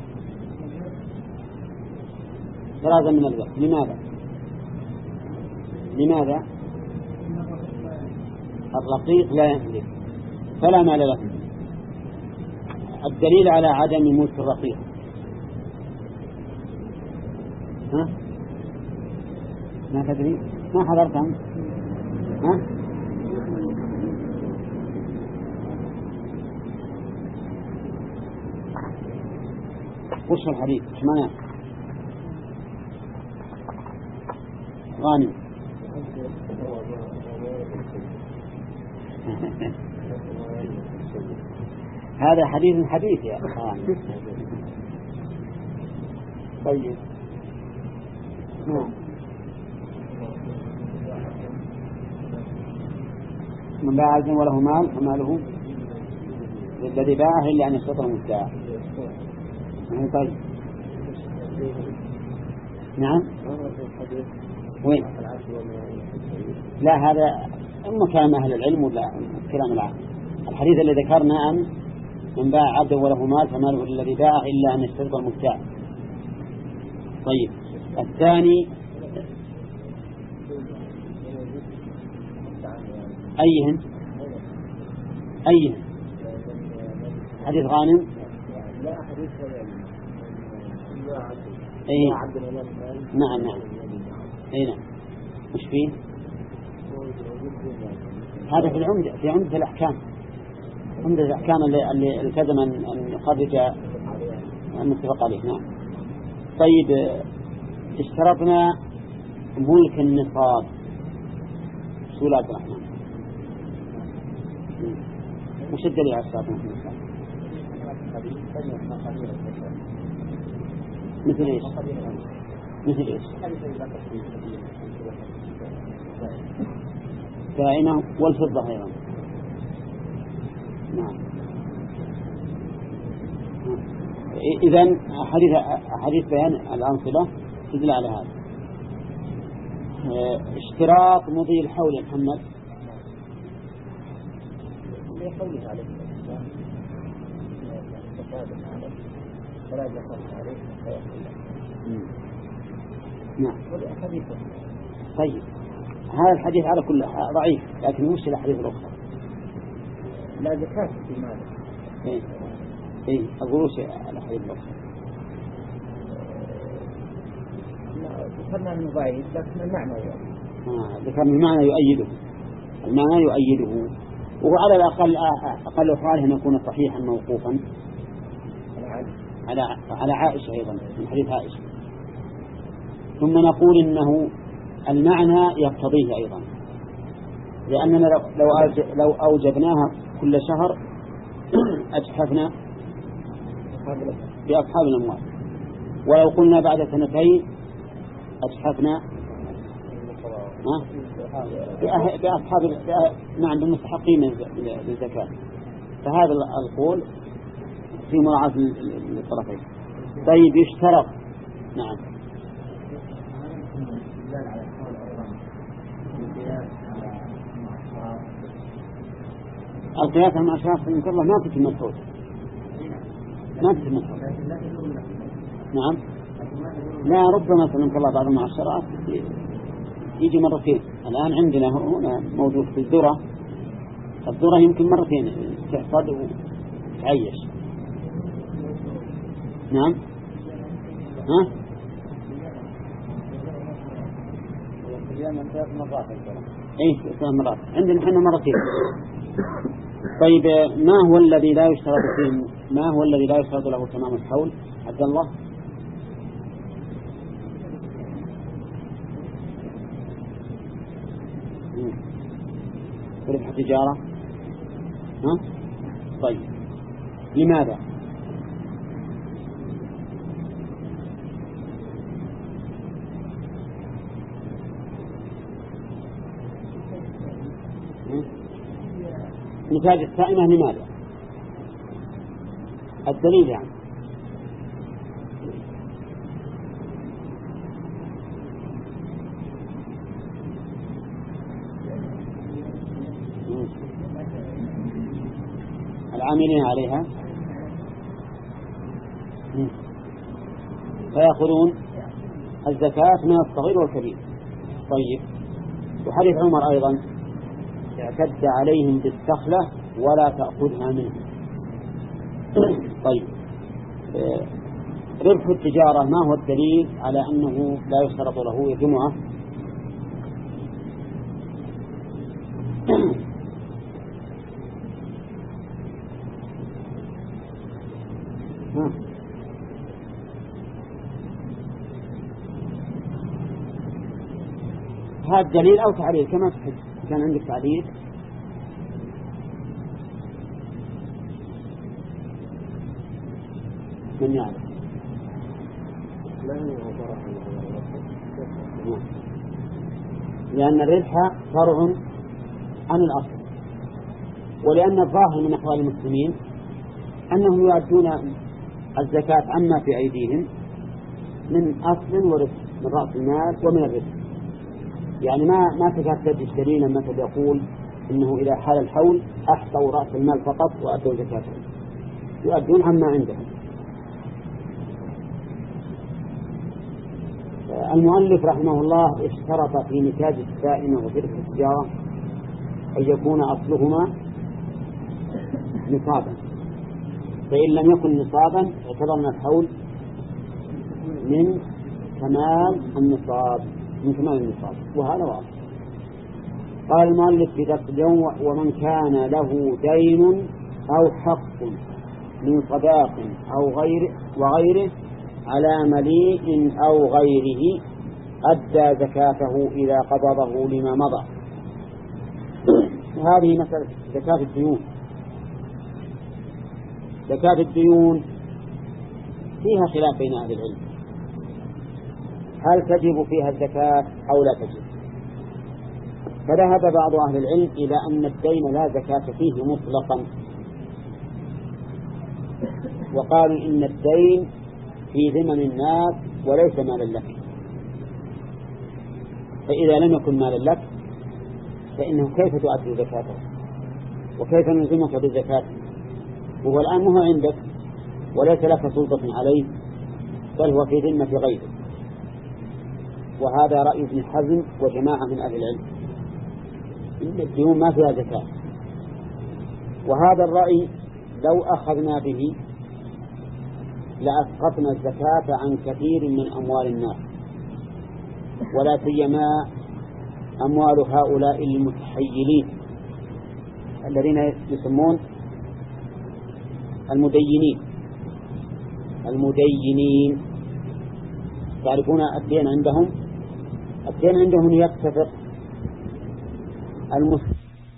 احترازا من الوقت. لماذا؟ لماذا؟ الرقيق لا يملك فلا مال له. الدليل على عدم ملك الرقيق، ها؟ ما تدري؟ ما حضرت أنت؟ ها؟ وش الحديث؟ ايش معناه؟ غانم. هذا حديث حديث يا غانم. طيب، نعم. من باع عبدا وله مال فماله الذي باعه إلا أن يستطر مدعاه. طيب، نعم. وين؟ لا، هذا أما كلام أهل العلم ولا كلام العام. الحديث الذي ذكرنا أن من باع عبدا وله مال فماله الذي باعه إلا أن يستطر مدعاه. طيب، الثاني أيهن أيهن حديث غانم؟ أي نعم نعم أي نعم. وش فيه؟ هذا في العمدة في عمدة الأحكام. عند الأحكام اللي التزم أن يخرج المتفق عليه. نعم. طيب اشترطنا ملك النصاب، سؤال عبد الرحمن وش الدليل على اشتراط ملك النصاب؟ مثل ايش؟ مثل ايش؟ فإنه والفضة أيضا. نعم. إذن حديث حديث بيان الأنصبة تدل على هذا. اشتراط مضي الحول يا محمد. يحول عليه الإسلام تفاضل عليه ولا يخاف عليه نعم. طيب هذا الحديث على كل ضعيف، لكن مش الأحاديث الأخرى. لا زكاة في ماله. إيه إيه أقول وش الأحاديث الأخرى؟ لا ذكرنا أنه ضعيف لكن المعنى يعني. آه ذكرنا المعنى يؤيده، المعنى يؤيده، وعلى الأقل أقل أحواله أن يكون صحيحا موقوفا على على عائشة أيضا من حديث عائشة. ثم نقول إنه المعنى يقتضيه أيضا، لأننا لو لو أوجبناها كل شهر أجحفنا بأصحاب الأموال، ولو قلنا بعد سنتين أجحفنا بأصحاب نعم بالمستحقين للزكاة. فهذا القول في مراعاة للطرفين. طيب يشترط. نعم. القياس مع أشراف من الله ما تتم الحوت، ما تتم الحوت. نعم. لا ربما سلمك الله بعض المعشرات يجي مرتين. الآن عندنا هنا موجود في الذرة، الذرة يمكن مرتين تحصد وتعيش. نعم. ها؟ ايه ثلاث مرات عندنا احنا مرتين. طيب ما هو الذي لا يشترط فيه، ما هو الذي لا يشترط له تمام الحول عبد الله؟ ربح تجارة. ها؟ طيب لماذا؟ نتاج السائمة لماذا؟ الدليل يعني العاملين عليها فيأخذون الزكاة من الصغير والكبير. طيب وحديث عمر أيضا اعتد عليهم بالسخلة ولا تأخذها منهم. طيب ربح التجارة ما هو الدليل على أنه لا يشترط له جمعة؟ هذا دليل أو تعليل كما تحب. كان عندك تعليل من يعلم. لأن الربح فرع عن الأصل، ولأن الظاهر من أحوال المسلمين أنهم يؤدون الزكاة عما في أيديهم من أصل وربح، من رأس المال ومن الربح. يعني ما ما تكاد تجد دليلا مثل يقول إنه إذا حال الحول أحصوا رأس المال فقط وأدوا زكاته، يؤدون عما عندهم. المؤلف رحمه الله اشترط في نتاج السائمة وترك التجارة أن يكون أصلهما نصابا، فإن لم يكن نصابا اعتبرنا الحول من كمال النصاب، من كمال النصاب، وهذا واضح. قال المؤلف في درس اليوم: ومن كان له دين أو حق من صداق أو غير وغيره على مليء أو غيره أدى زكاته إذا قبضه لما مضى. هذه مسألة زكاة الديون. زكاة الديون فيها خلاف بين أهل العلم، هل تجب فيها الزكاة أو لا تجب؟ فذهب بعض أهل العلم إلى أن الدين لا زكاة فيه مطلقا، وقالوا إن الدين في ذمم الناس وليس مالا لك، فإذا لم يكن مالا لك فإنه كيف تؤدي زكاته وكيف نلزمك بالزكاة وهو الآن هو عندك وليس لك سلطة عليه بل هو في ذمة غيره. وهذا رأي ابن حزم وجماعة من أهل العلم إن الديون ما فيها زكاة. وهذا الرأي لو أخذنا به لأسقطنا الزكاة عن كثير من أموال الناس، ولا سيما أموال هؤلاء المتحيلين الذين يسمون المدينين. المدينين تعرفون الدين عندهم الدين عندهم يتفق المسلم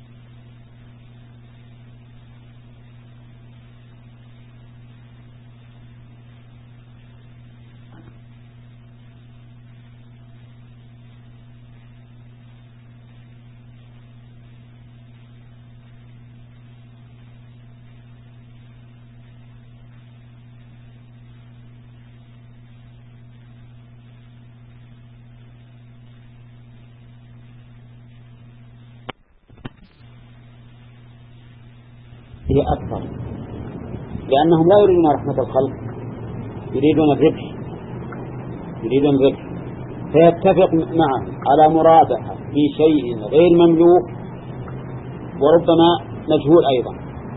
هي أكثر، لأنهم لا يريدون رحمة الخلق، يريدون الربح يريدون الربح فيتفق معه على مرابحة في شيء غير مملوك وربما مجهول أيضا.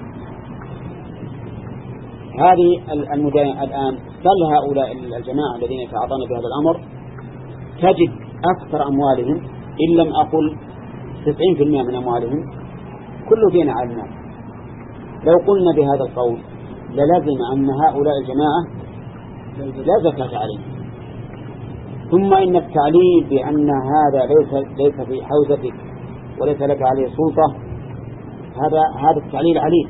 هذه المدائن الآن سل هؤلاء الجماعة الذين يتعاطون بهذا الأمر تجد أكثر أموالهم إن لم أقل تسعين بالمئة من أموالهم كله دين على الناس. لو قلنا بهذا القول للزم أن هؤلاء الجماعة لا زكاة عليهم. ثم إن التعليل بأن هذا ليس ليس في حوزتك وليس لك عليه سلطة هذا هذا التعليل عليه،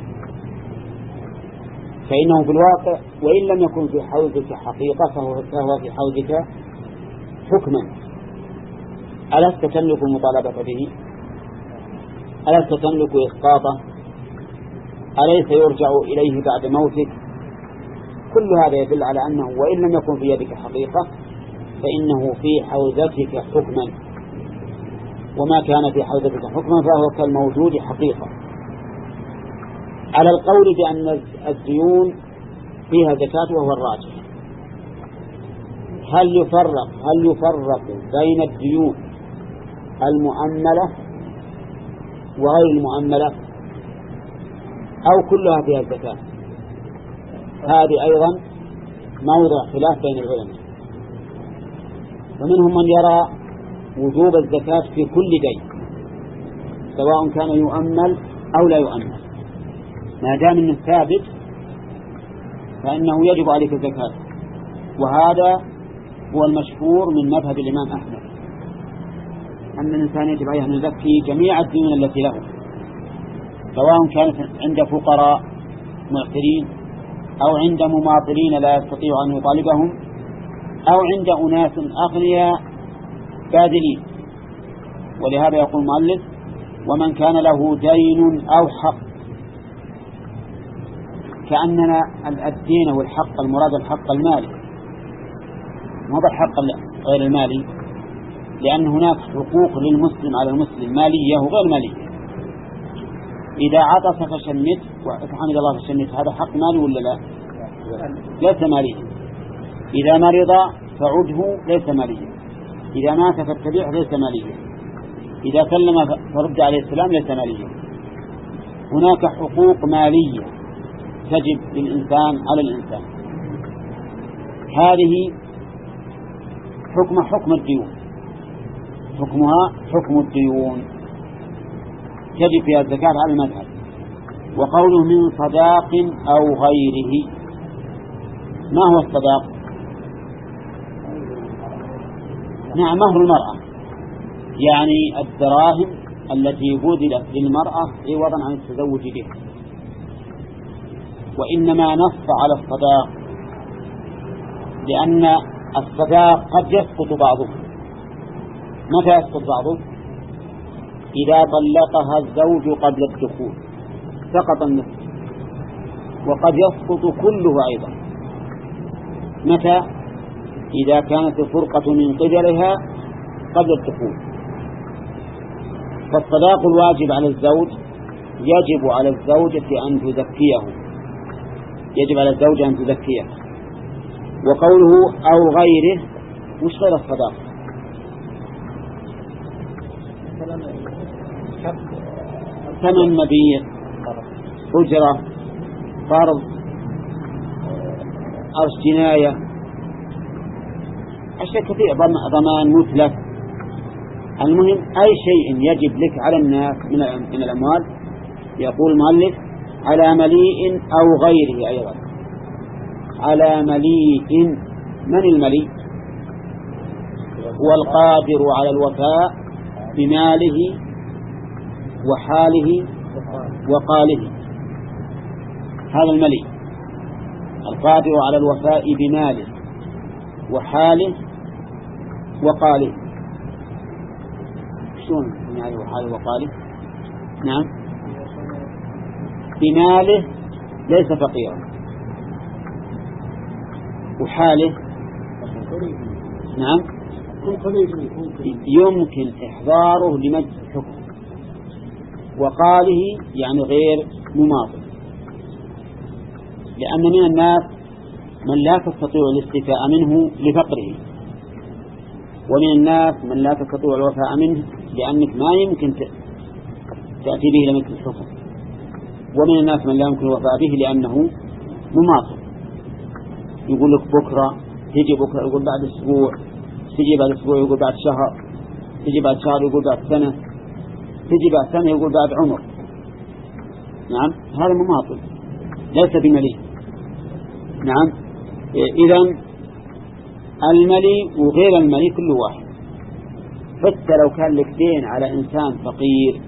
فإنه في الواقع وإن لم يكن في حوزك حقيقة فهو, فهو في حوزك حكما. ألست تملك المطالبة به؟ ألست تملك إسقاطه؟ أليس يرجع إليه بعد موتك؟ كل هذا يدل على أنه وإن لم يكن في يدك حقيقة فإنه في حوزتك حكما، وما كان في حوزتك حكما فهو كالموجود حقيقة. على القول بأن الديون فيها زكاة وهو الراجح. هل يفرق هل يفرق بين الديون المؤملة وغير المؤملة أو كلها فيها الزكاة؟ هذه أيضا موضع خلاف بين العلماء، ومنهم من يرى وجوب الزكاة في كل دين سواء كان يؤمل أو لا يؤمل، ما دام أنه ثابت فإنه يجب عليك الزكاة. وهذا هو المشهور من مذهب الإمام أحمد، أن الإنسان يجب عليه أن يزكي جميع الديون التي له سواء كانت عند فقراء معسرين أو عند مماطلين لا يستطيع أن يطالبهم أو عند أناس أغنياء باذلين. ولهذا يقول المؤلف ومن كان له دين أو حق، كأننا الدين والحق المراد الحق المالي ما بالحق غير المالي، لأن هناك حقوق للمسلم على المسلم مالية وغير مالية. إذا عطس فشمت وحمد الله فشمت هذا حق مالي ولا لا؟ ليس ماليا. إذا مرض فعده ليس ماليا. إذا مات فاتبعه ليس ماليا. إذا سلم فرد عليه السلام ليس ماليا. هناك حقوق مالية تجب للإنسان على الإنسان، هذه حكم حكم الديون، حكمها حكم الديون تجب فيها الزكاة على المذهب. وقوله من صداق أو غيره، ما هو الصداق؟ نعم مهر المرأة، يعني الدراهم التي بذلت للمرأة عوضا عن التزوج بها. وإنما نص على الصداق لأن الصداق قد يسقط بعضه. متى يسقط بعضه؟ إذا طلقها الزوج قبل الدخول سقط النصف، وقد يسقط كله أيضا. متى؟ إذا كانت الفرقة من قبلها قبل الدخول. فالصداق الواجب على الزوج يجب على الزوجة أن تزكيه، يجب على الزوجة أن تزكيه. وقوله أو غيره مش غير الصداق، ثمن مبيع، أجرة، فرض، أرش جناية، أشياء كثيرة، ضمان متلف. المهم أي شيء يجب لك على الناس من الأموال، يقول المؤلف على مليء أو غيره أيضا. على مليء، من المليء؟ هو القادر على الوفاء بماله وحاله وقاله، هذا المليء، القادر على الوفاء بماله وحاله وقاله. شلون بماله وحاله وقاله؟ نعم، بماله ليس فقيرا، وحاله نعم يمكن إحضاره لمجلس الحكم، وقاله يعني غير مماطل. لأن من الناس من لا تستطيع الاستيفاء منه لفقره، ومن الناس من لا تستطيع الوفاء منه لأنك ما يمكن تأتي به لمثل الحكم، ومن الناس من لا يمكن الوفاء به لأنه مماطل. يقول لك بكرة، تجي بكرة يقول بعد أسبوع، تجي بعد أسبوع يقول بعد شهر، تجي بعد شهر يقول بعد سنة، تجي بعد سنة يقول بعد عمر. نعم هذا مماطل ليس بمليء. نعم إذن المليء وغير المليء كل واحد. حتى لو كان لك دين على إنسان فقير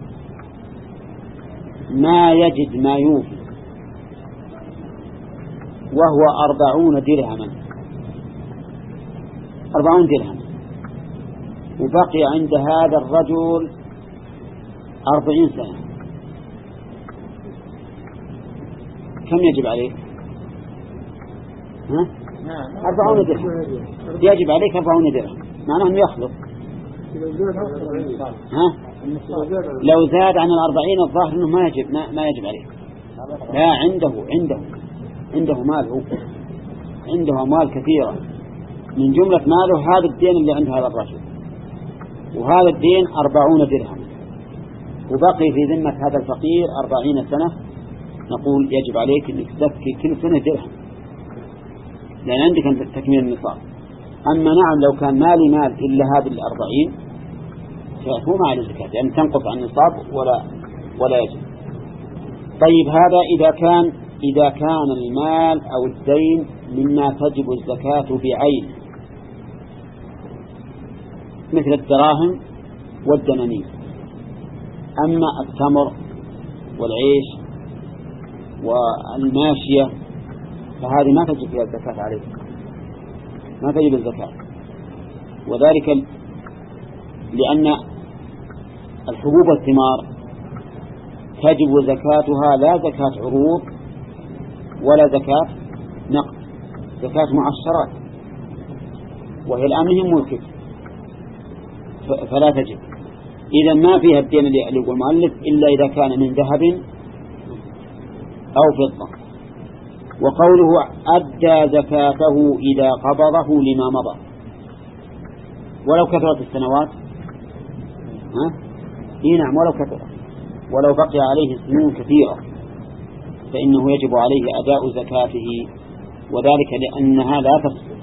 ما يجد ما يوفي وهو أربعون درهما، أربعون درهم، وبقي عند هذا الرجل أربعين سنة، كم يجب عليك؟ ها؟ أربعون درهم يجب عليك، أربعون درهم معناه أنه يخلق. ها؟ لو زاد عن الأربعين الظاهر أنه ما يجب ما, ما يجب عليك. لا، عنده عنده عنده مال، هو عنده أموال كثيرة، من جملة ماله هذا الدين اللي عند هذا الرجل، وهذا الدين أربعون درهم، وبقي في ذمة هذا الفقير أربعين سنة. نقول يجب عليك أنك تزكي كل سنة درهم، لأن عندك أن تكميل النصاب. أما نعم لو كان مالي مال إلا هذه الأربعين فهو ما عليه زكاة، يعني تنقص عن النصاب ولا ولا يجب. طيب هذا إذا كان إذا كان المال أو الدين مما تجب الزكاة بعين، مثل الدراهم والدنانير. أما التمر والعيش والماشية فهذه ما تجب فيها الزكاة عليه، ما تجب الزكاة، وذلك لأن الحبوب والثمار تجب زكاتها لا زكاة عروض ولا زكاة نقد، زكاة معشرات، وهي الآن هي ملكك فلا تجب. إذا ما فيها الدين اللي يقول المؤلف إلا إذا كان من ذهب أو فضة. وقوله أدى زكاته إذا قبضه لما مضى، ولو كثرت السنوات. ها؟ إيه نعم، ولو كثرت، ولو بقي عليه سنين كثيرة فإنه يجب عليه أداء زكاته، وذلك لأنها لا تفسد.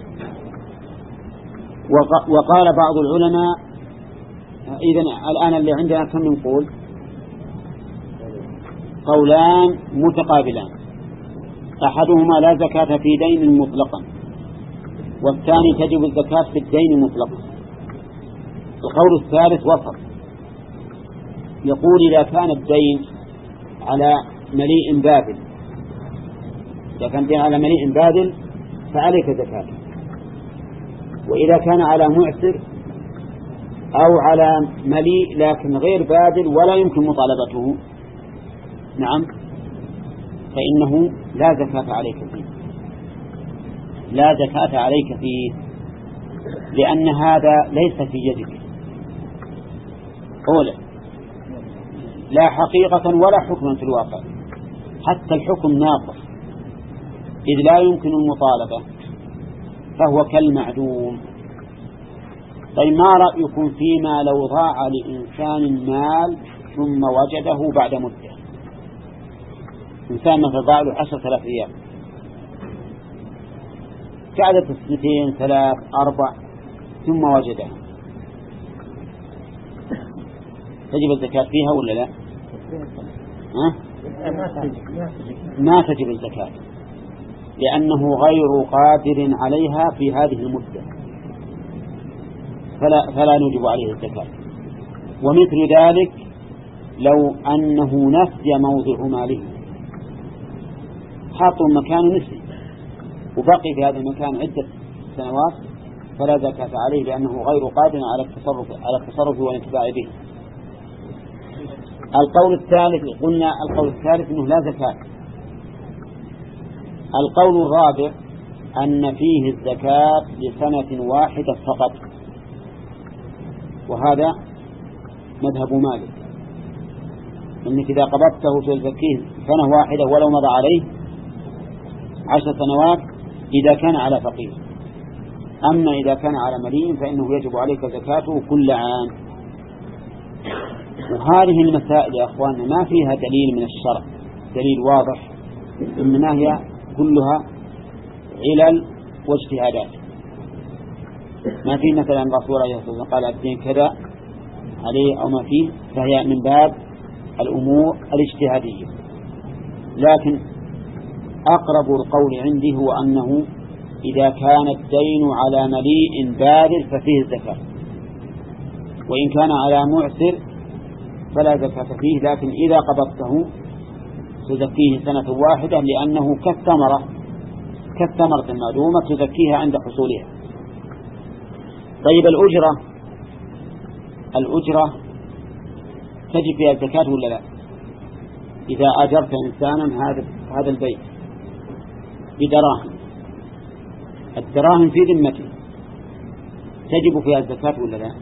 وقال بعض العلماء إذن الآن اللي عندنا كم نقول؟ قولان متقابلان، أحدهما لا زكاة في دين مطلقا، والثاني تجب الزكاة في الدين مطلقا. القول الثالث وسط، يقول إذا كان الدين على مليء بادل، إذا كان الدين على مليء بادل فعليك زكاة، وإذا كان على معسر أو على مليء لكن غير بادل ولا يمكن مطالبته، نعم، فإنه لا زكاة عليك فيه، لا زكاة عليك فيه، لأن هذا ليس في يدك أولا، لا حقيقة ولا حكما في الواقع، حتى الحكم ناقص إذ لا يمكن المطالبة، فهو كالمعدوم. طيب ما رأيكم فيما لو ضاع لإنسان مال ثم وجده بعد مدة؟ إنسان مثلا ضاع له عشرة آلاف ريال، قعدت اثنتين ثلاث أربع ثم وجدها، تجب الزكاة فيها ولا لا؟ ها؟ ما تجب الزكاة، لأنه غير قادر عليها في هذه المدة، فلا, فلا نجب عليه الزكاة. ومثل ذلك لو أنه نسي موضع ماله، حاط مكان نسي وبقي في هذا المكان عدة سنوات، فلا زكاة عليه لأنه غير قادر على التصرف على التصرف والانتفاع به. القول الثالث قلنا القول الثالث أنه لا زكاة. القول الرابع أن فيه الزكاة لسنة واحدة فقط، وهذا مذهب مالك، أنك إذا قبضته تزكيه سنة واحدة ولو مضى عليه عشر سنوات إذا كان على فقير. أما إذا كان على مليء فإنه يجب عليك زكاته كل عام. وهذه المسائل يا أخواننا ما فيها دليل من الشرع، دليل واضح، إنما هي كلها علل واجتهادات. ما في مثلا رسول الله صلى الله عليه وسلم قال الدين كذا عليه أو ما فيه، فهي من باب الأمور الاجتهادية. لكن أقرب القول عندي هو أنه إذا كان الدين على مليء بادل ففيه الزكاة، وإن كان على معسر فلا زكاة فيه، لكن إذا قبضته تزكيه سنة واحدة، لأنه كالثمرة كالثمرة المعدومة تزكيها عند حصولها. طيب الأجرة الأجرة تجب فيها الزكاة ولا لا؟ إذا أجرت إنسانا هذا هذا البيت بدراهم، الدراهم في ذمته، تجب فيها الزكاة ولا لا؟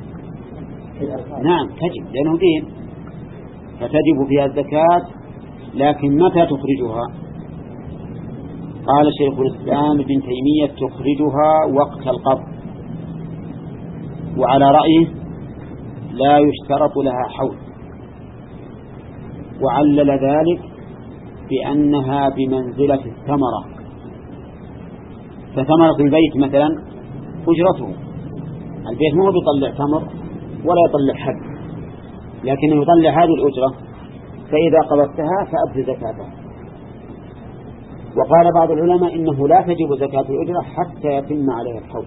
نعم تجب، لأنه دين، فتجب فيها الزكاة. لكن متى تخرجها؟ قال شيخ الإسلام ابن تيمية تخرجها وقت القبض، وعلى رأيه لا يشترط لها حول، وعلل ذلك بأنها بمنزلة الثمرة. فثمرة البيت مثلا أجرته، البيت مو بيطلع تمر ولا يطلع حب، لكنه يطلع هذه الأجرة، فإذا قبضتها فأبد زكاتها. وقال بعض العلماء إنه لا تجب زكاة الأجرة حتى يتم عليها الحول،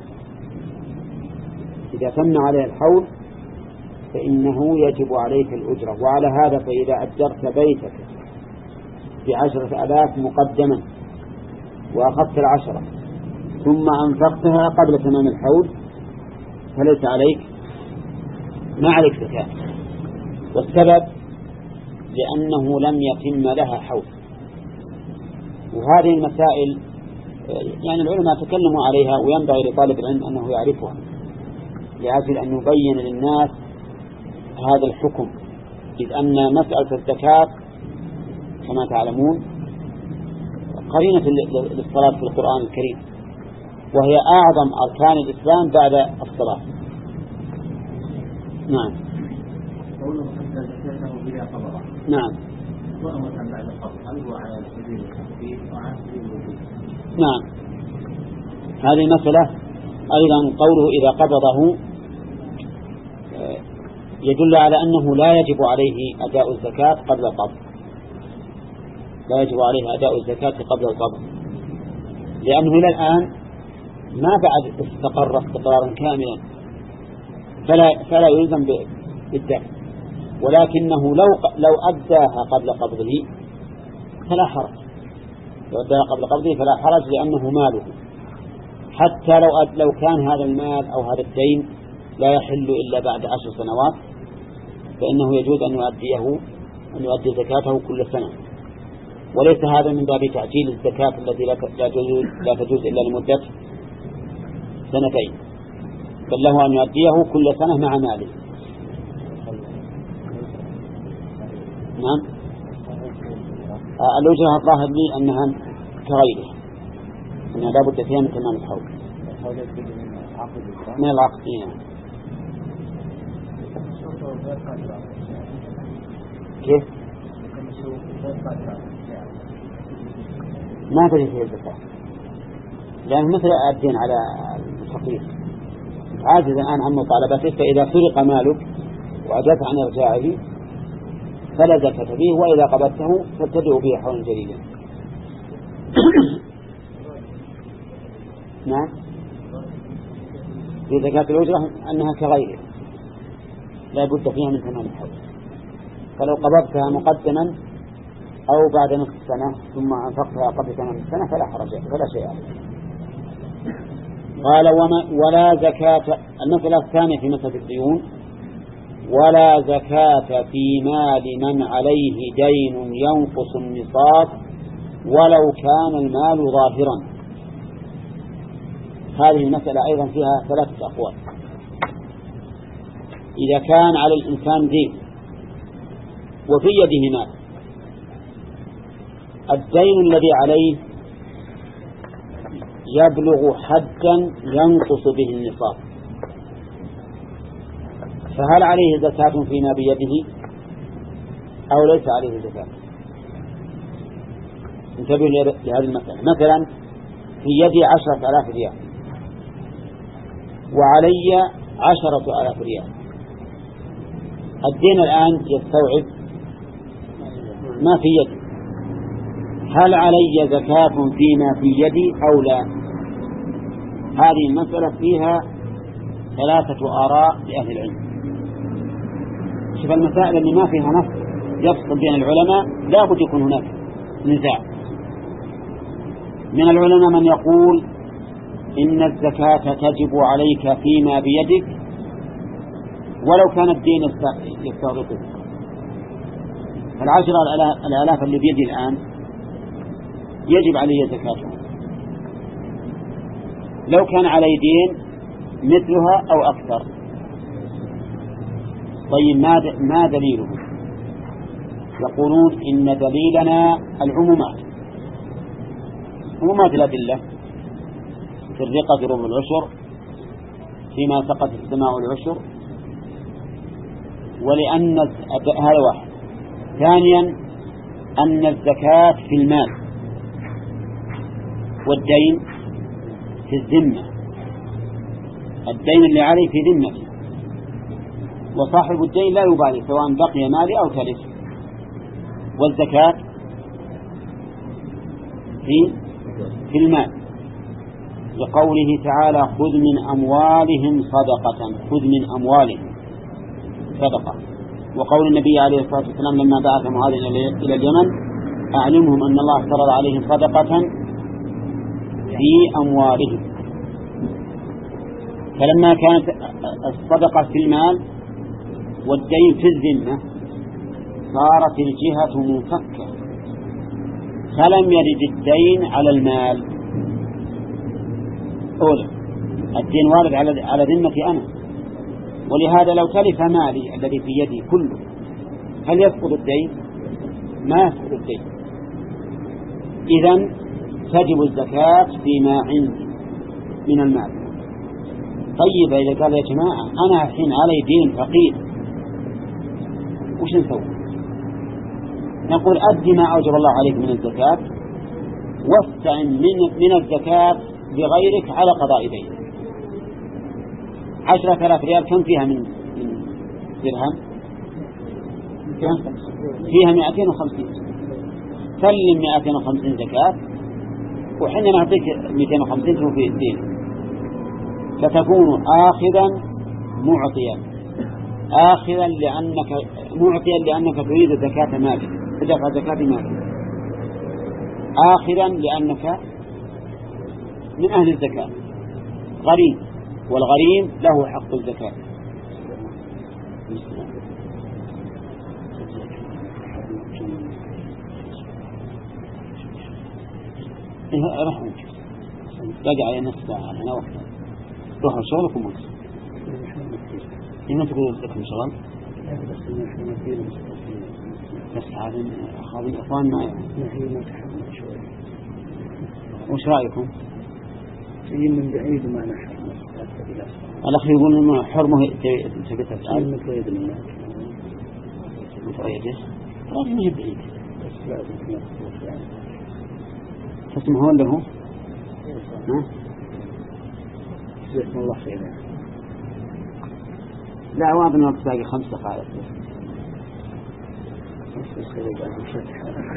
إذا تم عليها الحول فإنه يجب عليك الأجرة. وعلى هذا فإذا أجرت بيتك بعشرة آلاف مقدما وأخذت العشرة ثم أنفقتها قبل تمام الحول فليس عليك ما عليك زكاة. والسبب لأنه لم يتم لها حول. وهذه المسائل يعني العلماء تكلموا عليها، وينبغي لطالب العلم أنه يعرفها لأجل أن يبين للناس هذا الحكم، إذ أن مسألة الزكاة كما تعلمون قرينة للصلاة في القرآن الكريم، وهي أعظم أركان الإسلام بعد الصلاة. نعم نعم نعم هذه مسألة أيضا. قوله إذا قبضه يدل على أنه لا يجب عليه أداء الزكاة قبل القبض، لا يجب عليه أداء الزكاة قبل القبض، لأنه إلى الآن ما بعد استقر استقرارا كاملا، فلا, فلا يلزم بالدفع، ولكنه لو لو أداها قبل قبضه فلا حرج، لو أداها قبل قبضه فلا حرج، لأنه ماله، حتى لو لو كان هذا المال أو هذا الدين لا يحل إلا بعد عشر سنوات، فإنه يجوز أن يؤديه أن يؤدي زكاته كل سنة، وليس هذا من باب تعجيل الزكاة التي لا تجوز لا تجوز إلا لمدة سنتين، بل له أن يؤديه كل سنة مع ماله. نعم. الوجه الظاهر لي أنها كغيره، أنها لا بد فيها من تمام الحول من العقد. كيف؟ ما تجد فيه الزكاة، لأن مثل الدين على الفقير، عاجز الآن عن مطالبته، فإذا سرق مالك وعجزت عن إرجاعه فلا زكاة فيه، وإذا قبضته فابتدئوا به حولا جديدا. نعم. في زكاة الأجرة أنها كغيره لا بد فيها من تمام الحول، فلو قبضتها مقدما أو بعد نصف سنة ثم أنفقتها قبل تمام السنة فلا حرج فلا شيء عليه. قال وما ولا زكاة. المسألة الثانية في مسألة الديون: ولا زكاة في مال من عليه دين ينقص النصاب ولو كان المال ظاهرا. هذه المسألة أيضا فيها ثلاثة أقوال. إذا كان على الإنسان دين وفي يده مال، الدين الذي عليه يبلغ حدا ينقص به النصاب، فهل عليه زكاة فيما بيده أو ليس عليه زكاة؟ انتبهوا لهذه المسألة. مثلا في يدي عشرة آلاف ريال وعلي عشرة آلاف ريال، الدين الآن يستوعب ما في يدي، هل علي زكاة فيما في يدي أو لا؟ هذه المسألة فيها ثلاثة آراء لأهل العلم. شوف المسائل اللي ما فيها نص يفصل بين العلماء لا بد يكون هناك نزاع. من العلماء من يقول إن الزكاة تجب عليك فيما بيدك ولو كان الدين يستغرقه. العشرة الآلاف اللي بيدي الآن يجب علي زكاته، لو كان علي دين مثلها أو أكثر. طيب ما دليله؟ يقولون إن دليلنا العمومات، عمومات الأدلة في الرقة ربع العشر، فيما سقط السماء العشر، ولأن هذا واحد. ثانيا أن الزكاة في المال والدين في الذمة، الدين اللي عليه في ذمته، وصاحب الدين لا يبالي سواء بقي مالي أو تلف. والزكاة في في المال، لقوله تعالى: خذ من أموالهم صدقة، خذ من أموالهم صدقة. وقول النبي عليه الصلاة والسلام لما بعث معاذ إلى اليمن: أعلمهم أن الله فرض عليهم صدقة في أموالهم. فلما كانت الصدقة في المال والدين في الذمة صارت الجهة منفكة، فلم يرد الدين على المال. أولا الدين وارد على على ذمتي أنا، ولهذا لو تلف مالي الذي في يدي كله هل يسقط الدين؟ ما يسقط الدين. إذن تجب الزكاة فيما عندي من المال. طيب إذا قال يا جماعة أنا الحين علي دين فقير، وش نسوي؟ نقول أدي ما أوجب الله عليك من الزكاة، واستعن من, من الزكاة بغيرك على قضاء دين. عشرة آلاف ريال كم فيها من درهم؟ فيها مئتين وخمسين. سلم مئتين وخمسين زكاة وحين نعطيك مئتين وخمسين توفي الدين، فتكون آخذا معطيا، آخذا لأنك معطيا لأنك تريد زكاة مالك، تدفع زكاة مالك، آخذا لأنك من أهل الزكاة، غريم، والغريم له حق الزكاة. إيه رحمة بقى على نفس ساعة أنا وقت روحوا شغلكم وقت إيه تقول لكم شغل بس هذا أخذ الإخوان ما وش رأيكم؟ شيء من بعيد ما نحن الأخ يقول إنه حرمه تبي تسأل من بعيد منه متريده راجل مجد بعيد بس لازم تنصف يعني فاسمه ولا هو؟ ها؟ جزاكم الله خير يعني. لا واضح إنه باقي خمس دقائق بس خير بعد الفتح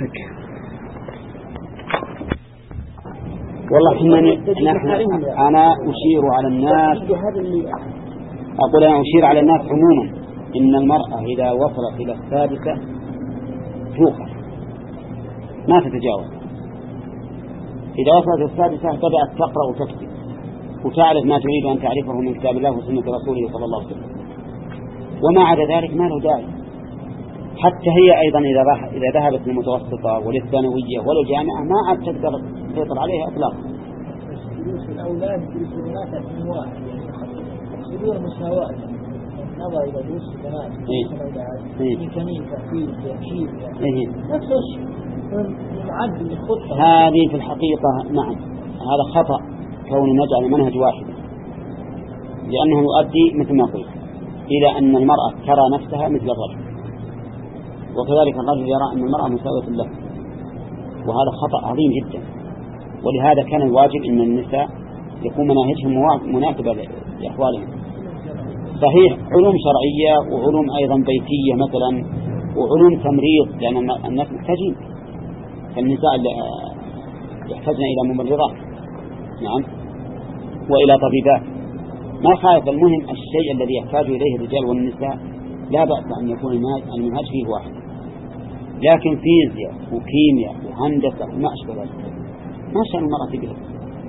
والله نحن أنا أشير على الناس أقول أنا أشير على الناس عموما إن المرأة إذا وصلت إلى السادسة توقف ما تتجاوز. إذا وصلت السادسة بدأت تقرأ وتكتب وتعرف ما تريد أن تعرفه من كتاب الله وسنة رسوله صلى الله عليه وسلم، وما عدا ذلك ما له داعي. حتى هي أيضا إذا إذا ذهبت للمتوسطة وللثانوية وللجامعة ما عاد تقدر تسيطر عليها إطلاقا. الأولاد يدرسون ثلاثة سنوات يقصدون مساواة نظر إلى دروس البنات ميكانيكا فيزياء كيمياء نفس الشيء نعدل الخطة. هذه في الحقيقة نعم هذا خطأ كون نجعل منهج واحد، لأنه يؤدي مثل ما قلت إلى أن المرأة ترى نفسها مثل الرجل، وكذلك الرجل يرى أن المرأة مساوية له، وهذا خطأ عظيم جدا. ولهذا كان الواجب أن النساء يكون مناهجهم مناسبة لأحوالهم. صحيح علوم شرعية وعلوم أيضا بيتية مثلا وعلوم تمريض، لأن الناس محتاجين، فالنساء يحتاجن إلى ممرضات نعم وإلى طبيبات ما خالف. المهم الشيء الذي يحتاج إليه الرجال والنساء لا بأس أن يكون المنهج فيه واحد، لكن فيزياء وكيمياء وهندسة وما أشبه ذلك ما شأن المرأة بها.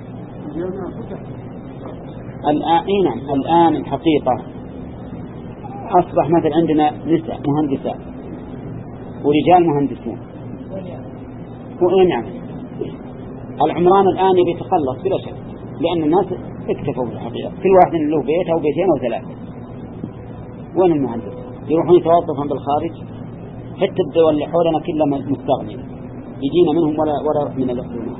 الآن نعم الآن الحقيقة أصبح مثل عندنا نساء مهندسات ورجال مهندسون وإن نعم العمران الآن يتخلص بلا شك، لأن الناس اكتفوا في الحقيقة كل واحد له بيت أو بيتين أو ثلاثة. وين المهندس يروحون يتوظفون بالخارج، حتى الدول اللي حولنا كلها مستغنية يجينا منهم ولا ولا من الأخرين.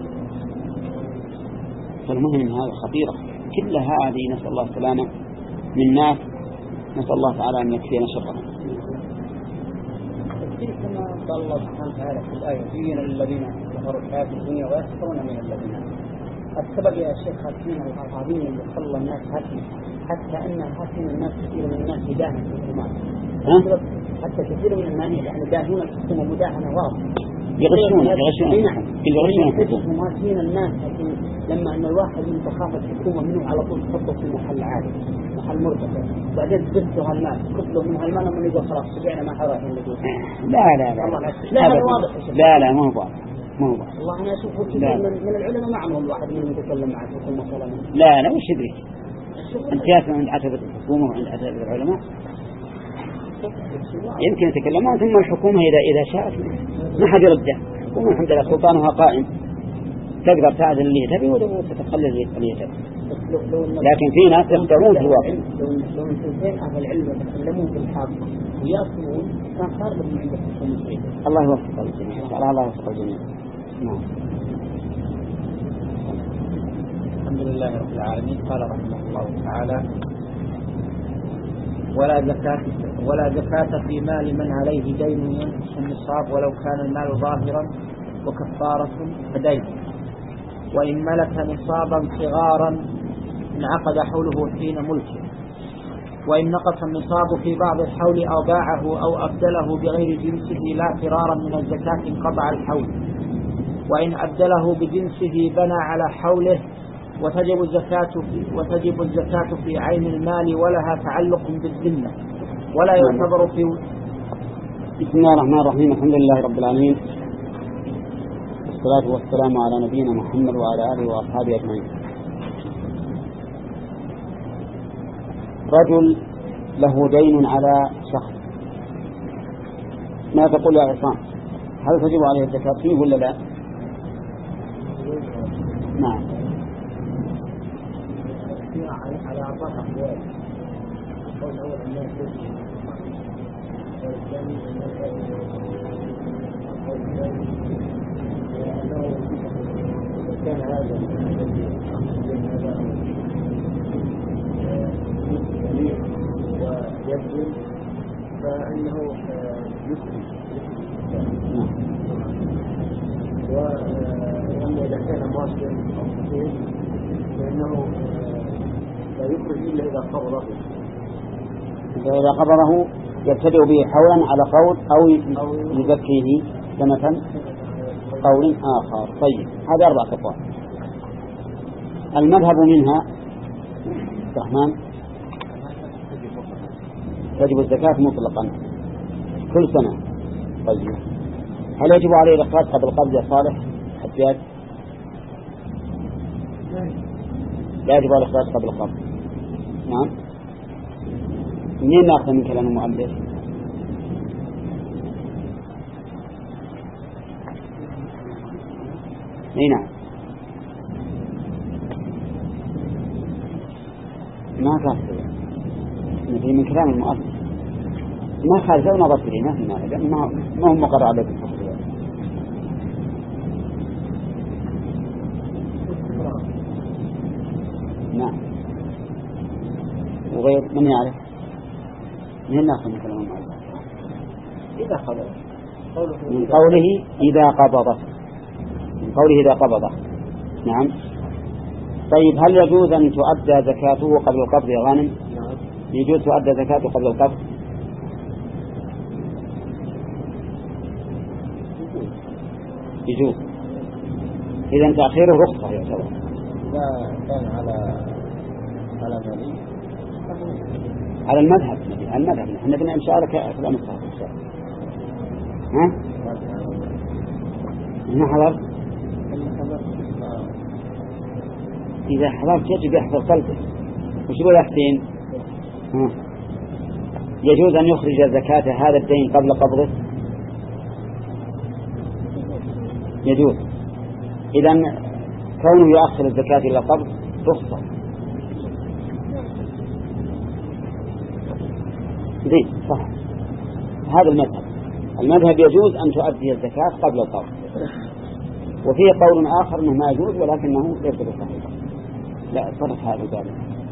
فالمهم من هذا خطيرة كل هذه نسأل الله السلامة من ناس، نسأل الله تعالى أن يكفينا شرهم. كما قال الله سبحانه وتعالى في الآية زين الذين كفروا الحياة الدنيا ويسخرون من الذين السبب يا شيخ هاتين العظيم اللي خلى الناس هاتين حتى أن هاتين الناس كثير من الناس يداهن في الحكومات، حتى كثير من الناس يعني يداهنون الحكومة مداهنة واضحة يغشون يغشون يغشون الحكومة هاتين الناس. لكن لما أن الواحد من تخاف الحكومة منه على طول تحطه في محل عالي محل مرتفع، بعدين تبثوا هالمال كتلوا من هالمال لما يجوا خلاص سبعنا ما حراه اللي لا لا لا لا هذا واضح. لا لا مو واضح مو واضح. والله أنا أشوفه كثير من العلماء معهم واحد منهم يتكلم مع الحكومة مثلا. لا لا وش يدري أنت ياسم عند عتبة الحكومة وعند عتبة العلماء يمكن يتكلمون، ثم الحكومة إذا إذا شاءت ما حد يرده. الحكومة الحمد لله سلطانها قائم تقدر تعزل اللي تبي وتتقلل اللي تبي، لكن في ناس يخدعون في الواقع. لو لو الاثنين أهل العلم يتكلمون بالحق ويأصلون كان صار من عند الحكومة. الله يوفق الجميع إن شاء الله. الله يوفق الجميع. نعم. الحمد لله رب العالمين. قال رحمه الله تعالى ولا زكاة ولا زكاة في مال من عليه دين ينقص النصاب ولو كان المال ظاهرا وكفارة فدين، وإن ملك نصابا صغارا انعقد حوله حين ملكه، وإن نقص النصاب في بعض الحول أو باعه أو أبدله بغير جنسه لا فرارا من الزكاة انقطع الحول وإن أبدله بجنسه بنى على حوله. وتجب الزكاة في وتجب الزكاة في عين المال ولها تعلق بالذمة ولا يعتبر في. بسم الله الرحمن الرحيم. الحمد لله رب العالمين، والصلاة والسلام على نبينا محمد وعلى آله وأصحابه أجمعين. رجل له دين على شخص، ما تقول يا عصام؟ هل تجب عليه الزكاة فيه ولا لا؟ نعم. على أربعة أحوال. القول الأول الناس يجب، والثاني الناس يجب، القول الثاني أنه إذا كان هذا الذي هذا يمين ويبذل فإنه يكفي. وأما إذا كان مواصلا أو خفيف فإنه لا يخرج إلا إذا قبضه. إذا قبضه يبتدئ به حولا على قول أو يزكيه سنة قول آخر. طيب، هذا أربعة أقوال. المذهب منها الرحمن تجب الزكاة مطلقا كل سنة. طيب، هل يجب عليه الإخراج قبل القبض يا صالح حجاج؟ لا يجب عليه الإخراج قبل القبض. نعم. منين نأخذ من كلام المؤلف؟ اي نعم، ما كافر نجي من كلام المؤلف، ما خارج ولا نظر فيه، ما في مانع، ما ما هو مقرر عليه بالفصل. نعم. وغير من يعرف من ناخذ من كلام المؤلف؟ إذا قبض من قوله إذا قبضت، من قوله إذا قبضت. نعم. طيب، هل يجوز أن تؤدى زكاته قبل القبض يا غانم؟ نعم. يجوز تؤدى زكاته قبل القبض؟ يجوز. إذا تأخيره رخصة يعتبر. إذا كان على على مالي على المذهب، المذهب احنا بنا إن شاء الله كلام الصحابة إن شاء الله. ها؟ هنا حضر؟ إذا حضرت يجب يحفظ قلبه. وش يقول يا حسين؟ ها؟ يجوز أن يخرج زكاة هذا الدين قبل قبضه؟ يجوز. إذن كونه يؤخر الزكاة إلى القبض رخصة. زين، صح. هذا المذهب. المذهب يجوز أن تؤدي الزكاة قبل القبض. وفيه قول آخر أنه ما يجوز ولكنه ليس بصحيح. لا، صرف هذا ذلك.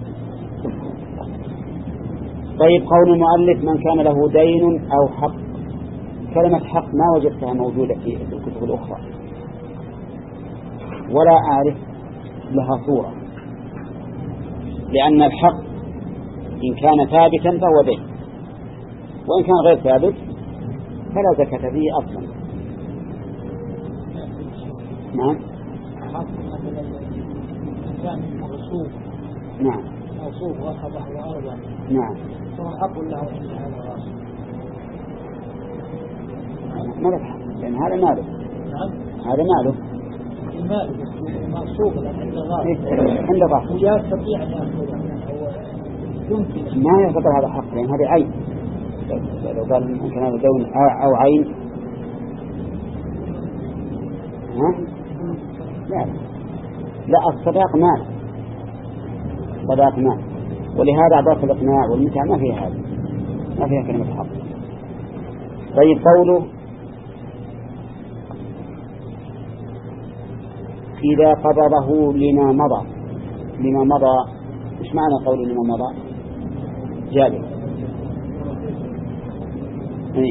طيب، قول المؤلف من كان له دين أو حق. كلمة حق ما وجدتها موجودة في الكتب الأخرى، ولا أعرف لها صورة، لأن الحق إن كان ثابتا فهو دين، وإن كان غير ثابت فلا زكاة فيه أصلا. نعم. نعم. موصوف وأخذه وأرضه. نعم. فهو حق له إن هذا راسه. ما له حق، لأن هذا ماله. نعم. هذا ماله. المال موصوف لأن عنده راسه. عنده راسه. ولا يستطيع أن يأخذه. يمكن. ما يعتبر هذا حق، لأن هذا عين. لو قال ممكن هذا دون أو عين. ها؟ لا لا، الصداق مال، الصداق مال، ولهذا أضاف الإقناع والمتع ما فيها هذا، ما فيها كلمة حق. طيب، قوله إذا قبضه لما مضى. لما مضى، إيش معنى قوله لما مضى؟ جابر. إيه؟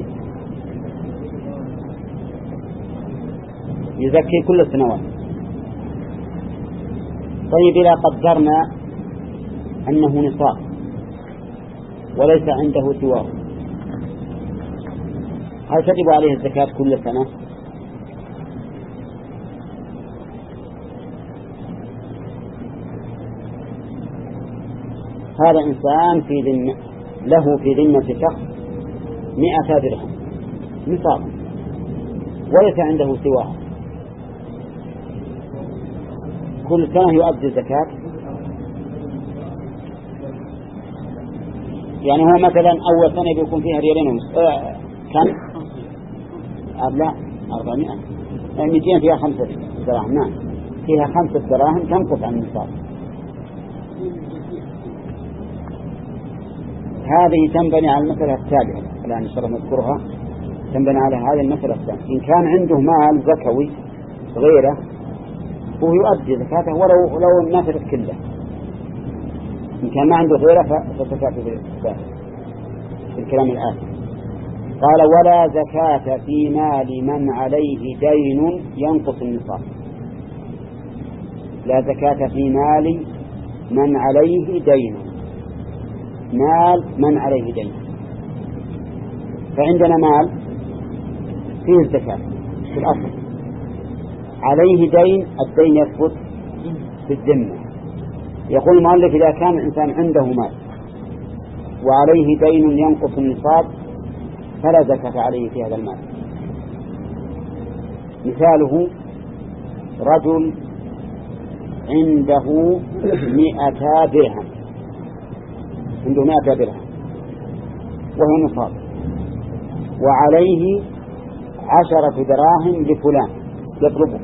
يزكي كل السنوات. طيب، إذا قدرنا أنه نصاب وليس عنده سواه، هل تجب عليه الزكاة كل سنة؟ هذا إنسان في ذمة له في ذمة شخص مئة درهم نصاب وليس عنده سواه، كل سنة يؤدي الزكاة. يعني هو مثلا أول سنة بيكون فيها ريالين ونص آه كم؟ لا أربعمائة، يعني مئتين فيها خمسة دراهم. نعم فيها خمسة دراهم تنقص عن النصاب. هذه تنبني على المسألة التالية الآن إن شاء الله نذكرها. تنبني على هذه المسألة الثانية. إن كان عنده مال زكوي غيره هو يؤدي زكاته ولو لو ما ترك كله. إن كان ما عنده غيره فزكاته في الكلام الآتي. قال ولا زكاة في مال من عليه دين ينقص النصاب. لا زكاة في مال من عليه دين، مال من عليه دين. فعندنا مال فيه الزكاة في الأصل، عليه دين، الدين يثبت في الذمة. يقول المؤلف إذا كان الإنسان عنده مال وعليه دين ينقص النصاب فلا زكاة عليه في هذا المال. مثاله رجل عنده مئة درهم، عنده مئة درهم وهو نصاب، وعليه عشرة دراهم لفلان يطلبه.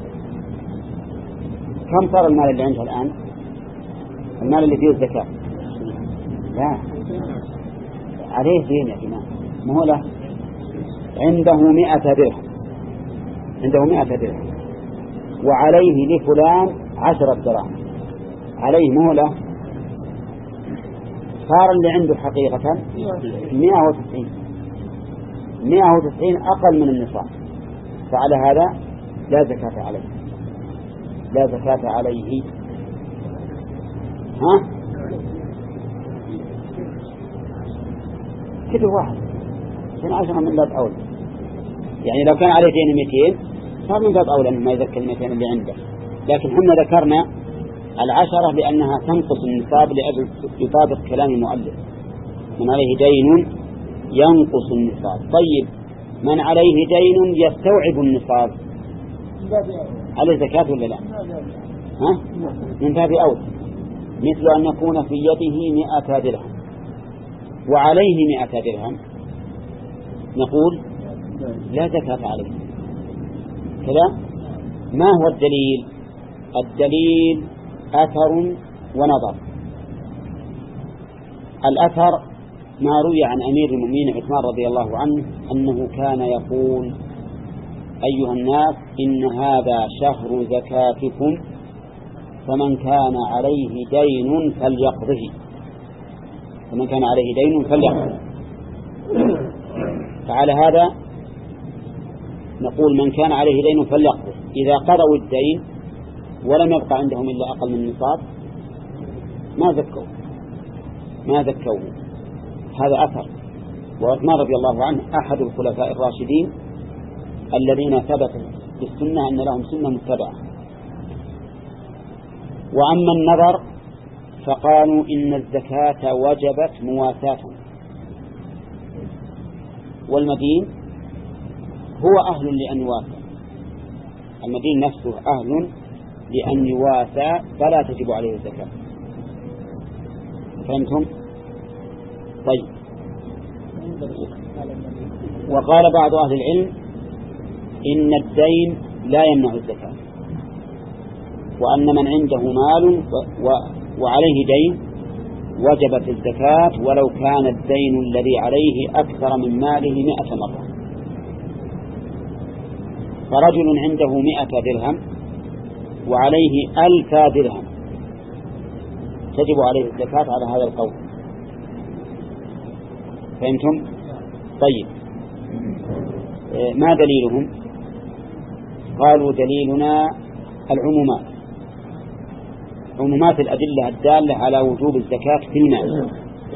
كم صار المال اللي عنده الآن؟ المال اللي فيه الزكاة لا عليه دين يا جماعة، ما هو له. عنده مئة درهم، عنده مئة درهم وعليه لفلان عشرة دراهم، عليه ما هو له. صار اللي عنده حقيقة مئة وتسعين، مئة وتسعين أقل من النصاب، فعلى هذا لا زكاة عليه، لا زكاة عليه. ها كده واحد من عشرة من باب أولى. يعني لو كان عليه دين مئتين صار من باب أولى ما يذكر المئتين اللي عنده، لكن حنا ذكرنا العشرة لأنها تنقص النصاب لأجل يطابق كلام المؤلف من عليه دين ينقص النصاب. طيب من عليه دين يستوعب النصاب عليه زكاة ولا لا؟ ها؟ من باب أولى، مثل أن يكون في يده مئة درهم وعليه مئة درهم نقول لا زكاة عليه. كذا ما هو الدليل؟ الدليل أثر ونظر. الأثر ما روي عن أمير المؤمنين عثمان رضي الله عنه أنه كان يقول أيها الناس إن هذا شهر زكاتكم فمن كان عليه دين فليقضه، فمن كان عليه دين فليقضه. فعلى هذا نقول من كان عليه دين فليقضه. إذا قضوا الدين ولم يبقى عندهم إلا أقل من النصاب ما زكوا ما زكوا هذا أثر. وعثمان رضي الله عنه أحد الخلفاء الراشدين الذين ثبت بالسنة أن لهم سنة متبعة. وأما النظر فقالوا إن الزكاة وجبت مواساة، والمدين هو أهل لأن يواسى، المدين نفسه أهل لأن يواسى فلا تجب عليه الزكاة. فهمتم؟ طيب. وقال بعض أهل العلم إن الدين لا يمنع الزكاة، وأن من عنده مال وعليه دين وجبت الزكاة ولو كان الدين الذي عليه أكثر من ماله مئة مرة. فرجل عنده مئة درهم وعليه ألف درهم تجب عليه الزكاة على هذا القول. فهمتم؟ طيب ما دليلهم؟ قالوا دليلنا العمومات، عمومات الأدلة الدالة على وجوب الزكاة في المال.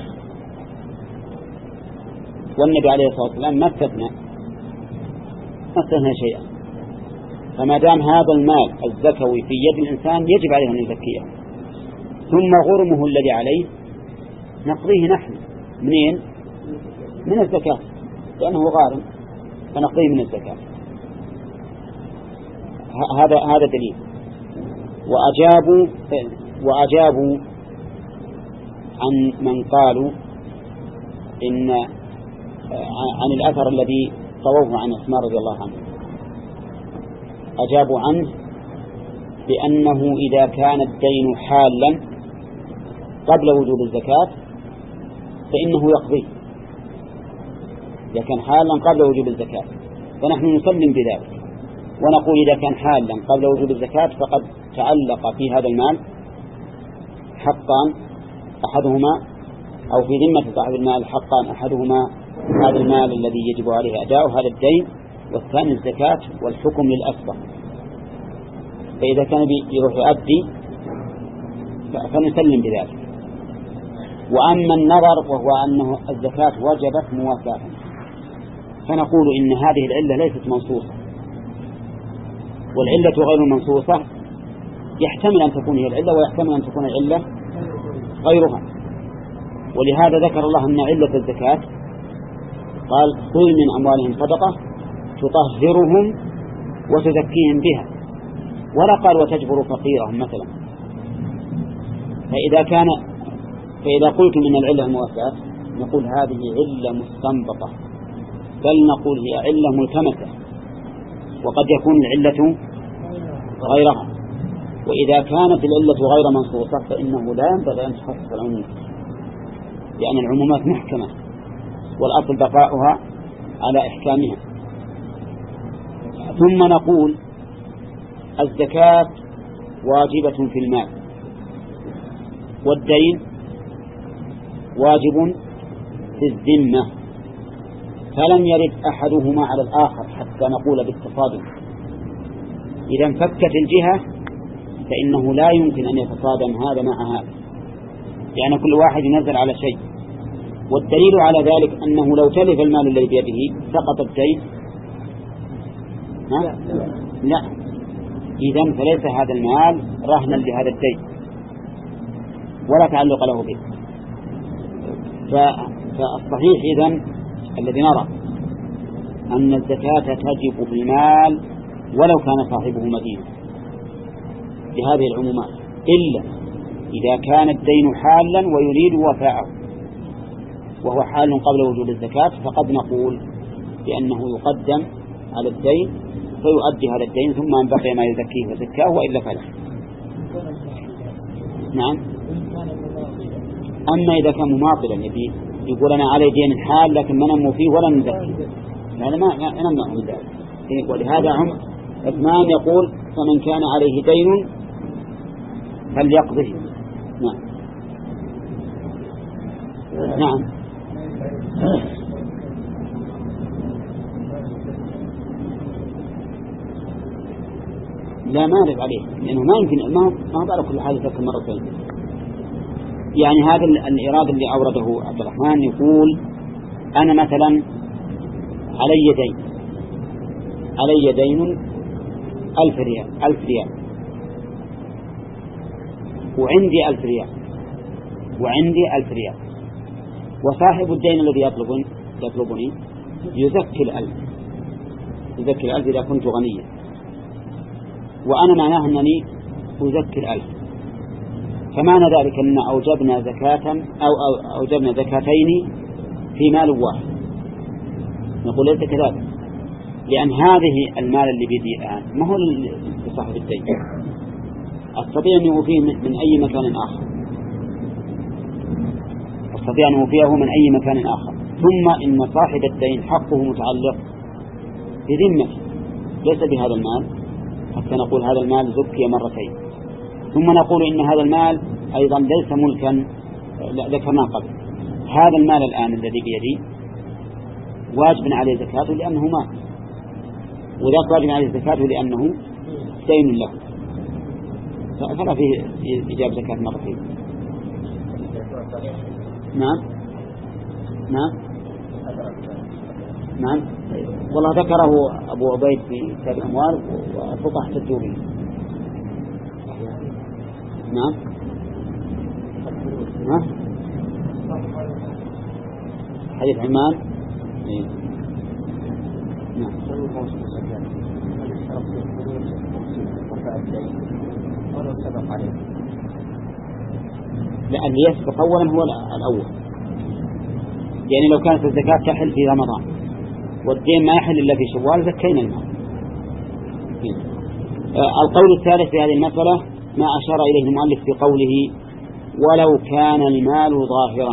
والنبي عليه الصلاة والسلام ما استثنى ما استثنى شيئا، فما دام هذا المال الزكوي في يد الإنسان يجب عليه أن يزكيه. ثم غرمه الذي عليه نقضيه نحن منين؟ من الزكاة، لأنه غارم فنقضيه من الزكاة. هذا هذا دليل. وأجابوا وأجابوا عن من قالوا إن عن الأثر الذي رووه عن عثمان رضي الله عنه، أجابوا عنه بأنه إذا كان الدين حالا قبل وجوب الزكاة فإنه يقضيه، إذا كان حالا قبل وجوب الزكاة، فنحن نسلم بذلك ونقول إذا كان حالا قبل وجوب الزكاة فقد تعلق في هذا المال حقان أحدهما، أو في ذمة صاحب المال حقان أحدهما هذا المال الذي يجب عليه أداؤه هذا الدين، والثاني الزكاة، والحكم للأسبق. فإذا كان يروح يؤدي فنسلم بذلك. وأما النظر وهو أنه الزكاة وجبت مواساة فنقول إن هذه العلة ليست منصوصة، والعلة غير المنصوصة يحتمل أن تكون هي العلة ويحتمل أن تكون العلة غيرها. ولهذا ذكر الله أن علة الزكاة قال خذ من أموالهم صدقة تطهرهم وتزكيهم بها، ولا قال وتجبر فقيرهم مثلا. فإذا كان فإذا قلت من العلة المواساة نقول هذه علة مستنبطة، بل نقول هي علة ملتمسة، وقد يكون العلة غيرها. وإذا كانت العلة غير منصوصة فإنه لا ينبغي أن تخصص العموم، لأن العمومات محكمة والأصل بقاؤها على إحكامها. ثم نقول الزكاة واجبة في المال، والدين واجب في الذمة، فلم يرد أحدهما على الآخر حتى نقول بالتصادم. إذا انفكت الجهة فإنه لا يمكن أن يتصادم هذا مع هذا، لأن كل واحد ينزل على شيء. والدليل على ذلك أنه لو تلف المال الذي بيده سقط الدين. لا, لا. إذن فليس هذا المال رهنا لهذا الدين ولا تعلق له به. فالصحيح إذن الذي نرى أن الزكاة تجب في المال ولو كان صاحبه مدينة بهذه العمومات، إلا إذا كان الدين حالا ويريد وفاءه وهو حال قبل وجود الزكاة، فقد نقول بأنه يقدم على الدين فيؤدي هذا الدين، ثم أن بقي ما يزكيه وزكاه وإلا فلا. نعم. أما إذا كان مماطلا يبي يقول أنا علي دين حال لكن ما نمو فيه ولا نزكيه، هذا ما نمنعه من ذلك. ولهذا عم عثمان يقول فمن كان عليه دين فليقضه. نعم. نعم. لا مارد عليه، لأنه ما يمكن ما ما بقى كل حاجة تذكر مرتين. يعني هذا الإرادة اللي أورده عبد الرحمن يقول أنا مثلا علي دين علي دين ألف ريال ألف ريال وعندي ألف ريال وعندي ألف ريال، وصاحب الدين الذي يطلبني يطلبني يزكي الألف يزكي الألف إذا كنت غنيا، وأنا معناه أنني أزكي الألف. فمعنى ذلك أن أوجبنا زكاة أو أوجبنا زكاتين في مال واحد. نقول ليس كذلك، لأن هذه المال اللي بيدي الآن ما هو لصاحب الدين، أستطيع أن يوفيه من أي مكان آخر أستطيع أن يوفيه من أي مكان آخر. ثم إن صاحب الدين حقه متعلق بذمته ليس بهذا المال، حتى نقول هذا المال زكي مرتين. ثم نقول إن هذا المال أيضا ليس ملكا، ذكرنا قبل هذا المال الآن الذي بيدي واجب عليه زكاته لأنه مال، وذاك واجب عليه زكاته لأنه دين له، فلا فيه إجابة زكاة مرتين. نعم نعم نعم. والله ذكره أبو عبيد في كتاب الأموال وفقه احتجوا به. نعم. ها؟ حديث عمان. إيه. نعم. لأن يسبق أولا هو الأول، يعني لو كانت الزكاة تحل في رمضان والدين ما يحل إلا في شوال زكينا المال. القول الثالث في هذه المسألة ما أشار إليه المؤلف في قوله ولو كان المال ظاهرا،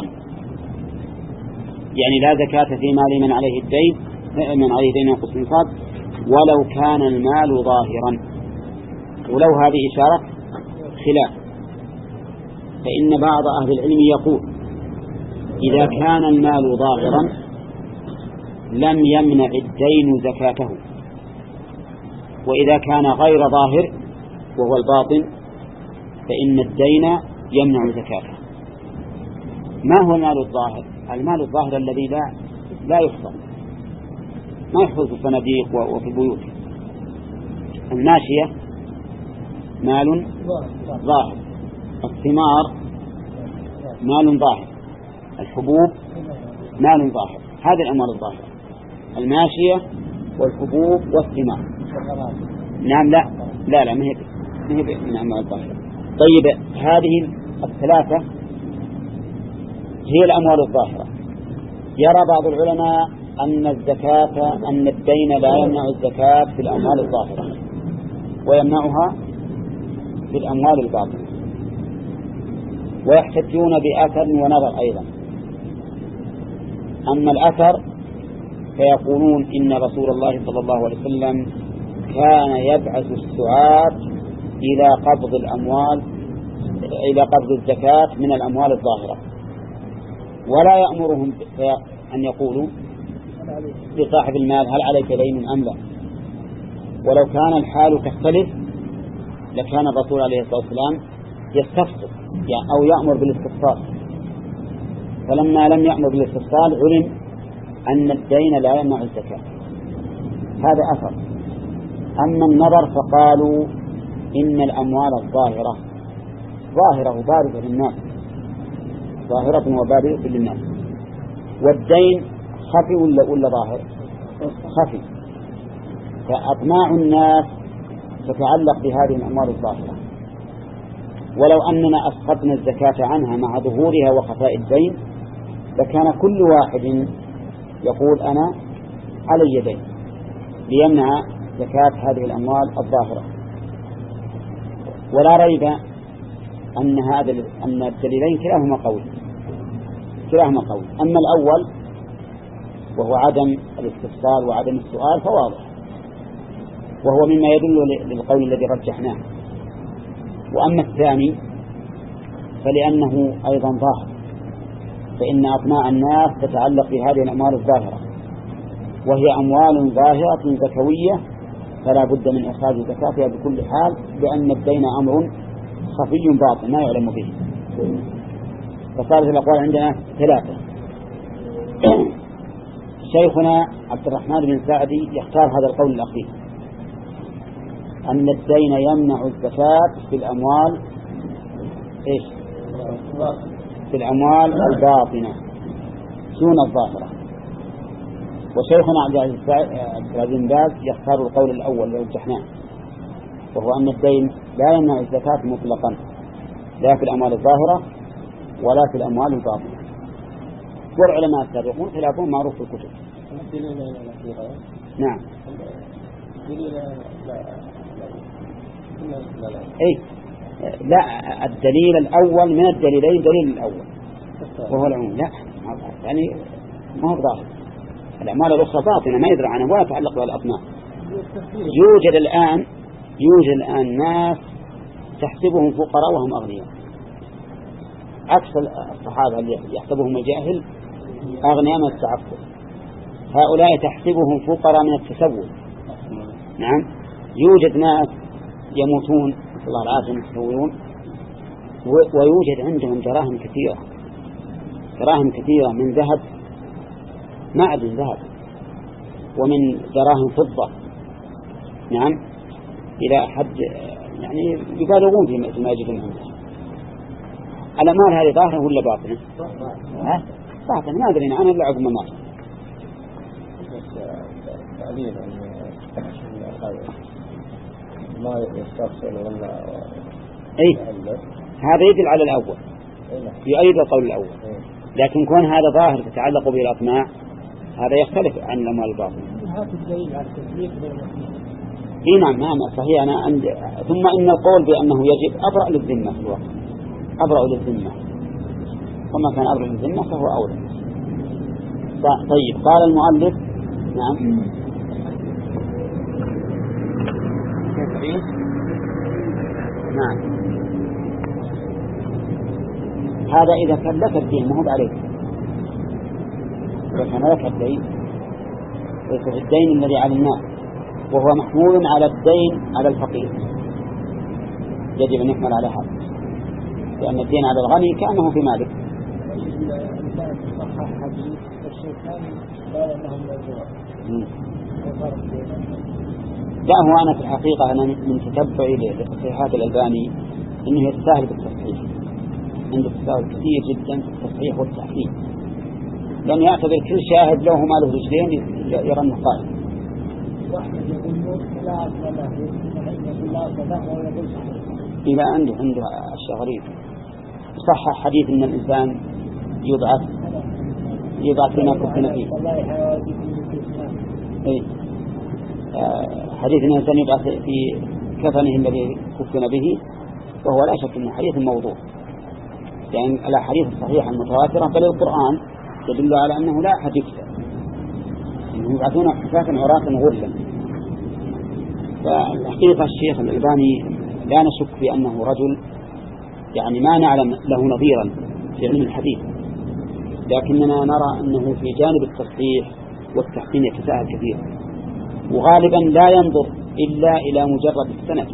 يعني لا زكاة في مال من عليه الدين من عليه دين ينقص النصاب ولو كان المال ظاهرا، ولو هذه إشارة خلاف، فإن بعض أهل العلم يقول إذا كان المال ظاهرا لم يمنع الدين زكاته، وإذا كان غير ظاهر وهو الباطن فإن الدين يمنع زكاته. ما هو المال الظاهر؟ المال الظاهر الذي لا لا يحفظ، ما يحفظ في الصناديق وفي البيوت. الماشية مال ظاهر، الثمار مال ظاهر، الحبوب مال ظاهر، هذه الأموال الظاهرة الماشية والحبوب والثمار. نعم لا لا لا ما هي ما هي من الأموال الظاهرة. طيب هذه الثلاثة هي الأموال الظاهرة. يرى بعض العلماء أن الزكاة أن الدين لا يمنع الزكاة في الأموال الظاهرة ويمنعها في الأموال الباطنة، ويحتجون بأثر ونظر أيضا. أما الأثر فيقولون إن رسول الله صلى الله عليه وسلم كان يبعث السعاة إلى قبض الأموال إلى قبض الزكاة من الأموال الظاهرة، ولا يأمرهم أن يقولوا لصاحب المال هل عليك دين أم لا. ولو كان الحال تختلف لكان الرسول عليه الصلاة والسلام يستفصل أو يأمر بالاستفصال، فلما لم يأمر بالاستفصال علم أن الدين لا يمنع الزكاة. هذا أثر. أما النظر فقالوا إن الأموال الظاهرة ظاهرة وبارزة للناس، ظاهرة وبارزة للناس، والدين خفي ولا ولا ظاهر؟ خفي. فأطماع الناس تتعلق بهذه الأموال الظاهرة، ولو أننا أسقطنا الزكاة عنها مع ظهورها وخفاء الدين لكان كل واحد يقول أنا علي دين ليمنع زكاة هذه الأموال الظاهرة. ولا ريب أن هذا أن الدليلين كلاهما قوي كلاهما قوي. أما الأول وهو عدم الاستفصال وعدم السؤال فواضح، وهو مما يدل للقول الذي رجحناه. وأما الثاني فلأنه أيضا ظاهر، فإن أطماع الناس تتعلق بهذه الأموال الظاهرة، وهي أموال ظاهرة زكوية فلا بد من إخراج زكاتها بكل حال، لأن الدين أمر خفي باطن ما يعلم به. فصارت الأقوال عندنا ثلاثة. شيخنا عبد الرحمن بن سعدي يختار هذا القول الأخير، أن الدين يمنع الزكاة في الأموال إيش؟ في الأموال الباطنة دون الظاهرة. وشيخنا عبد العزيز بن باز يختار القول الأول لو رجحناه، وهو أن الدين لا يمنع الزكاة مطلقا لا في الأموال الظاهرة ولا في الأموال الباطنة. والعلماء السابقون خلافهم معروف في الكتب. نعم. أي لا، الدليل الأول من الدليلين دليل الأول وهو العموم. لا يعني ما هو ظاهر، الأعمال الأخرى باطنة ما يدرى عنها ولا تعلق بها الأطماع. يوجد الآن يوجد الآن ناس تحسبهم فقراء وهم أغنياء، عكس الصحابة اللي يحسبهم الجاهل أغنياء من التعفف. هؤلاء تحسبهم فقراء من التسول. نعم. يوجد ناس يموتون نسأل الله العافية يتسولون، ويوجد عندهم دراهم كثيرة دراهم كثيرة من ذهب معدن ذهب ومن دراهم فضة. نعم. إلى حد يعني يبالغون فيما يجدون عندهم. الأموال هذه ظاهرة ولا باطنة؟ ها؟ باطنة، ما أدري أنا إلا عقب ما مات. ما يستفسر ولا أي هذا يدل على الأول، يؤيد القول الأول، لكن كون هذا ظاهر تتعلق به الأطماع هذا يختلف عن الأموال الباطنة. إيه نعم نعم صحيح. أنا عند ثم إن القول بأنه يجب أبرأ للذمة في الوقت، أبرأ للذمة، وما كان أبرأ للذمة فهو أولى. طيب قال المؤلف نعم نعم هذا إذا كان لك الدين ما هو عليك، إذا كان لك الدين ليس الدين الذي على الناس وهو محمول على الدين على الفقير يجب أن يحمل على هذا، لأن الدين على الغني كأنه في مالك. لا هو أنا في الحقيقة أنا من تتبعي لتصحيحات الألباني إنه يتساهل بالتصحيح، عنده تساهل كثير جدا في التصحيح والتحقيق، لأنه يعتبر كل شاهد له ما له رجلين يرى أنه قائم. إلى عنده عنده أشياء غريبة. صح حديث إن الإنسان يبعث يبعث فيما كفن فيه. إيه حديث إن الإنسان يبعث في كفنه الذي كفن به، وهو لا شك أنه حديث موضوع، يعني الأحاديث الصحيحة المتواترة بل القرآن يدل على أنه لا أحد يكفر، أنهم يبعثون حفاة عراة غرلا. فالحقيقة الشيخ الألباني لا نشك في أنه رجل يعني ما نعلم له نظيرا في علم الحديث، لكننا نرى أنه في جانب التصحيح والتحسين يتساهل كثير، وغالبا لا ينظر إلا إلى مجرد السند،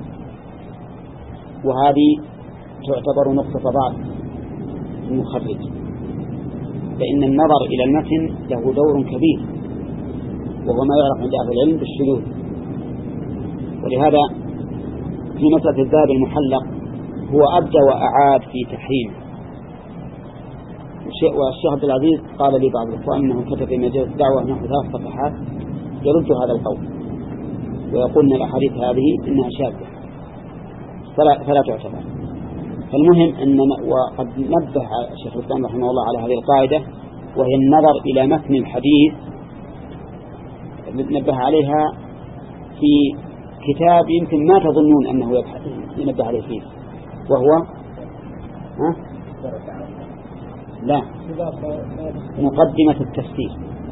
وهذه تعتبر نقطة ضعف المخرج، فإن النظر إلى المتن له دور كبير، وهو ما يعرف عند أهل العلم بالشذوذ. ولهذا في مسألة الذهب المحلق هو أبدى وأعاد في تحريمه، والشيخ عبد العزيز قال لي بعض الإخوان أنه كتب في مجال الدعوة نحو ثلاث صفحات يرد هذا القول ويقول أن الأحاديث هذه إنها شاذة فلا, فلا تعتبر. فالمهم أن وقد نبه الشيخ الإسلام رحمه الله على هذه القاعدة، وهي النظر إلى متن الحديث، نبه عليها في كتاب يمكن ما تظنون أنه ينبه عليه فيه، وهو ها؟ لا مقدمة التفسير،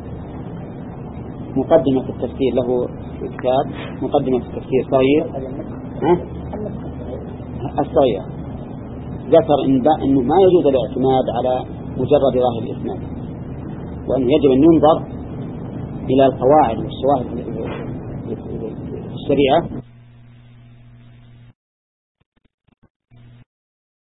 مقدمة التفسير له كتاب مقدمة التفسير صغير ها؟ الصغير ذكر إن أنه ما يجوز الاعتماد على مجرد ظاهر الإسناد، وأنه يجب أن ينظر إلى القواعد والشواهد في الشريعة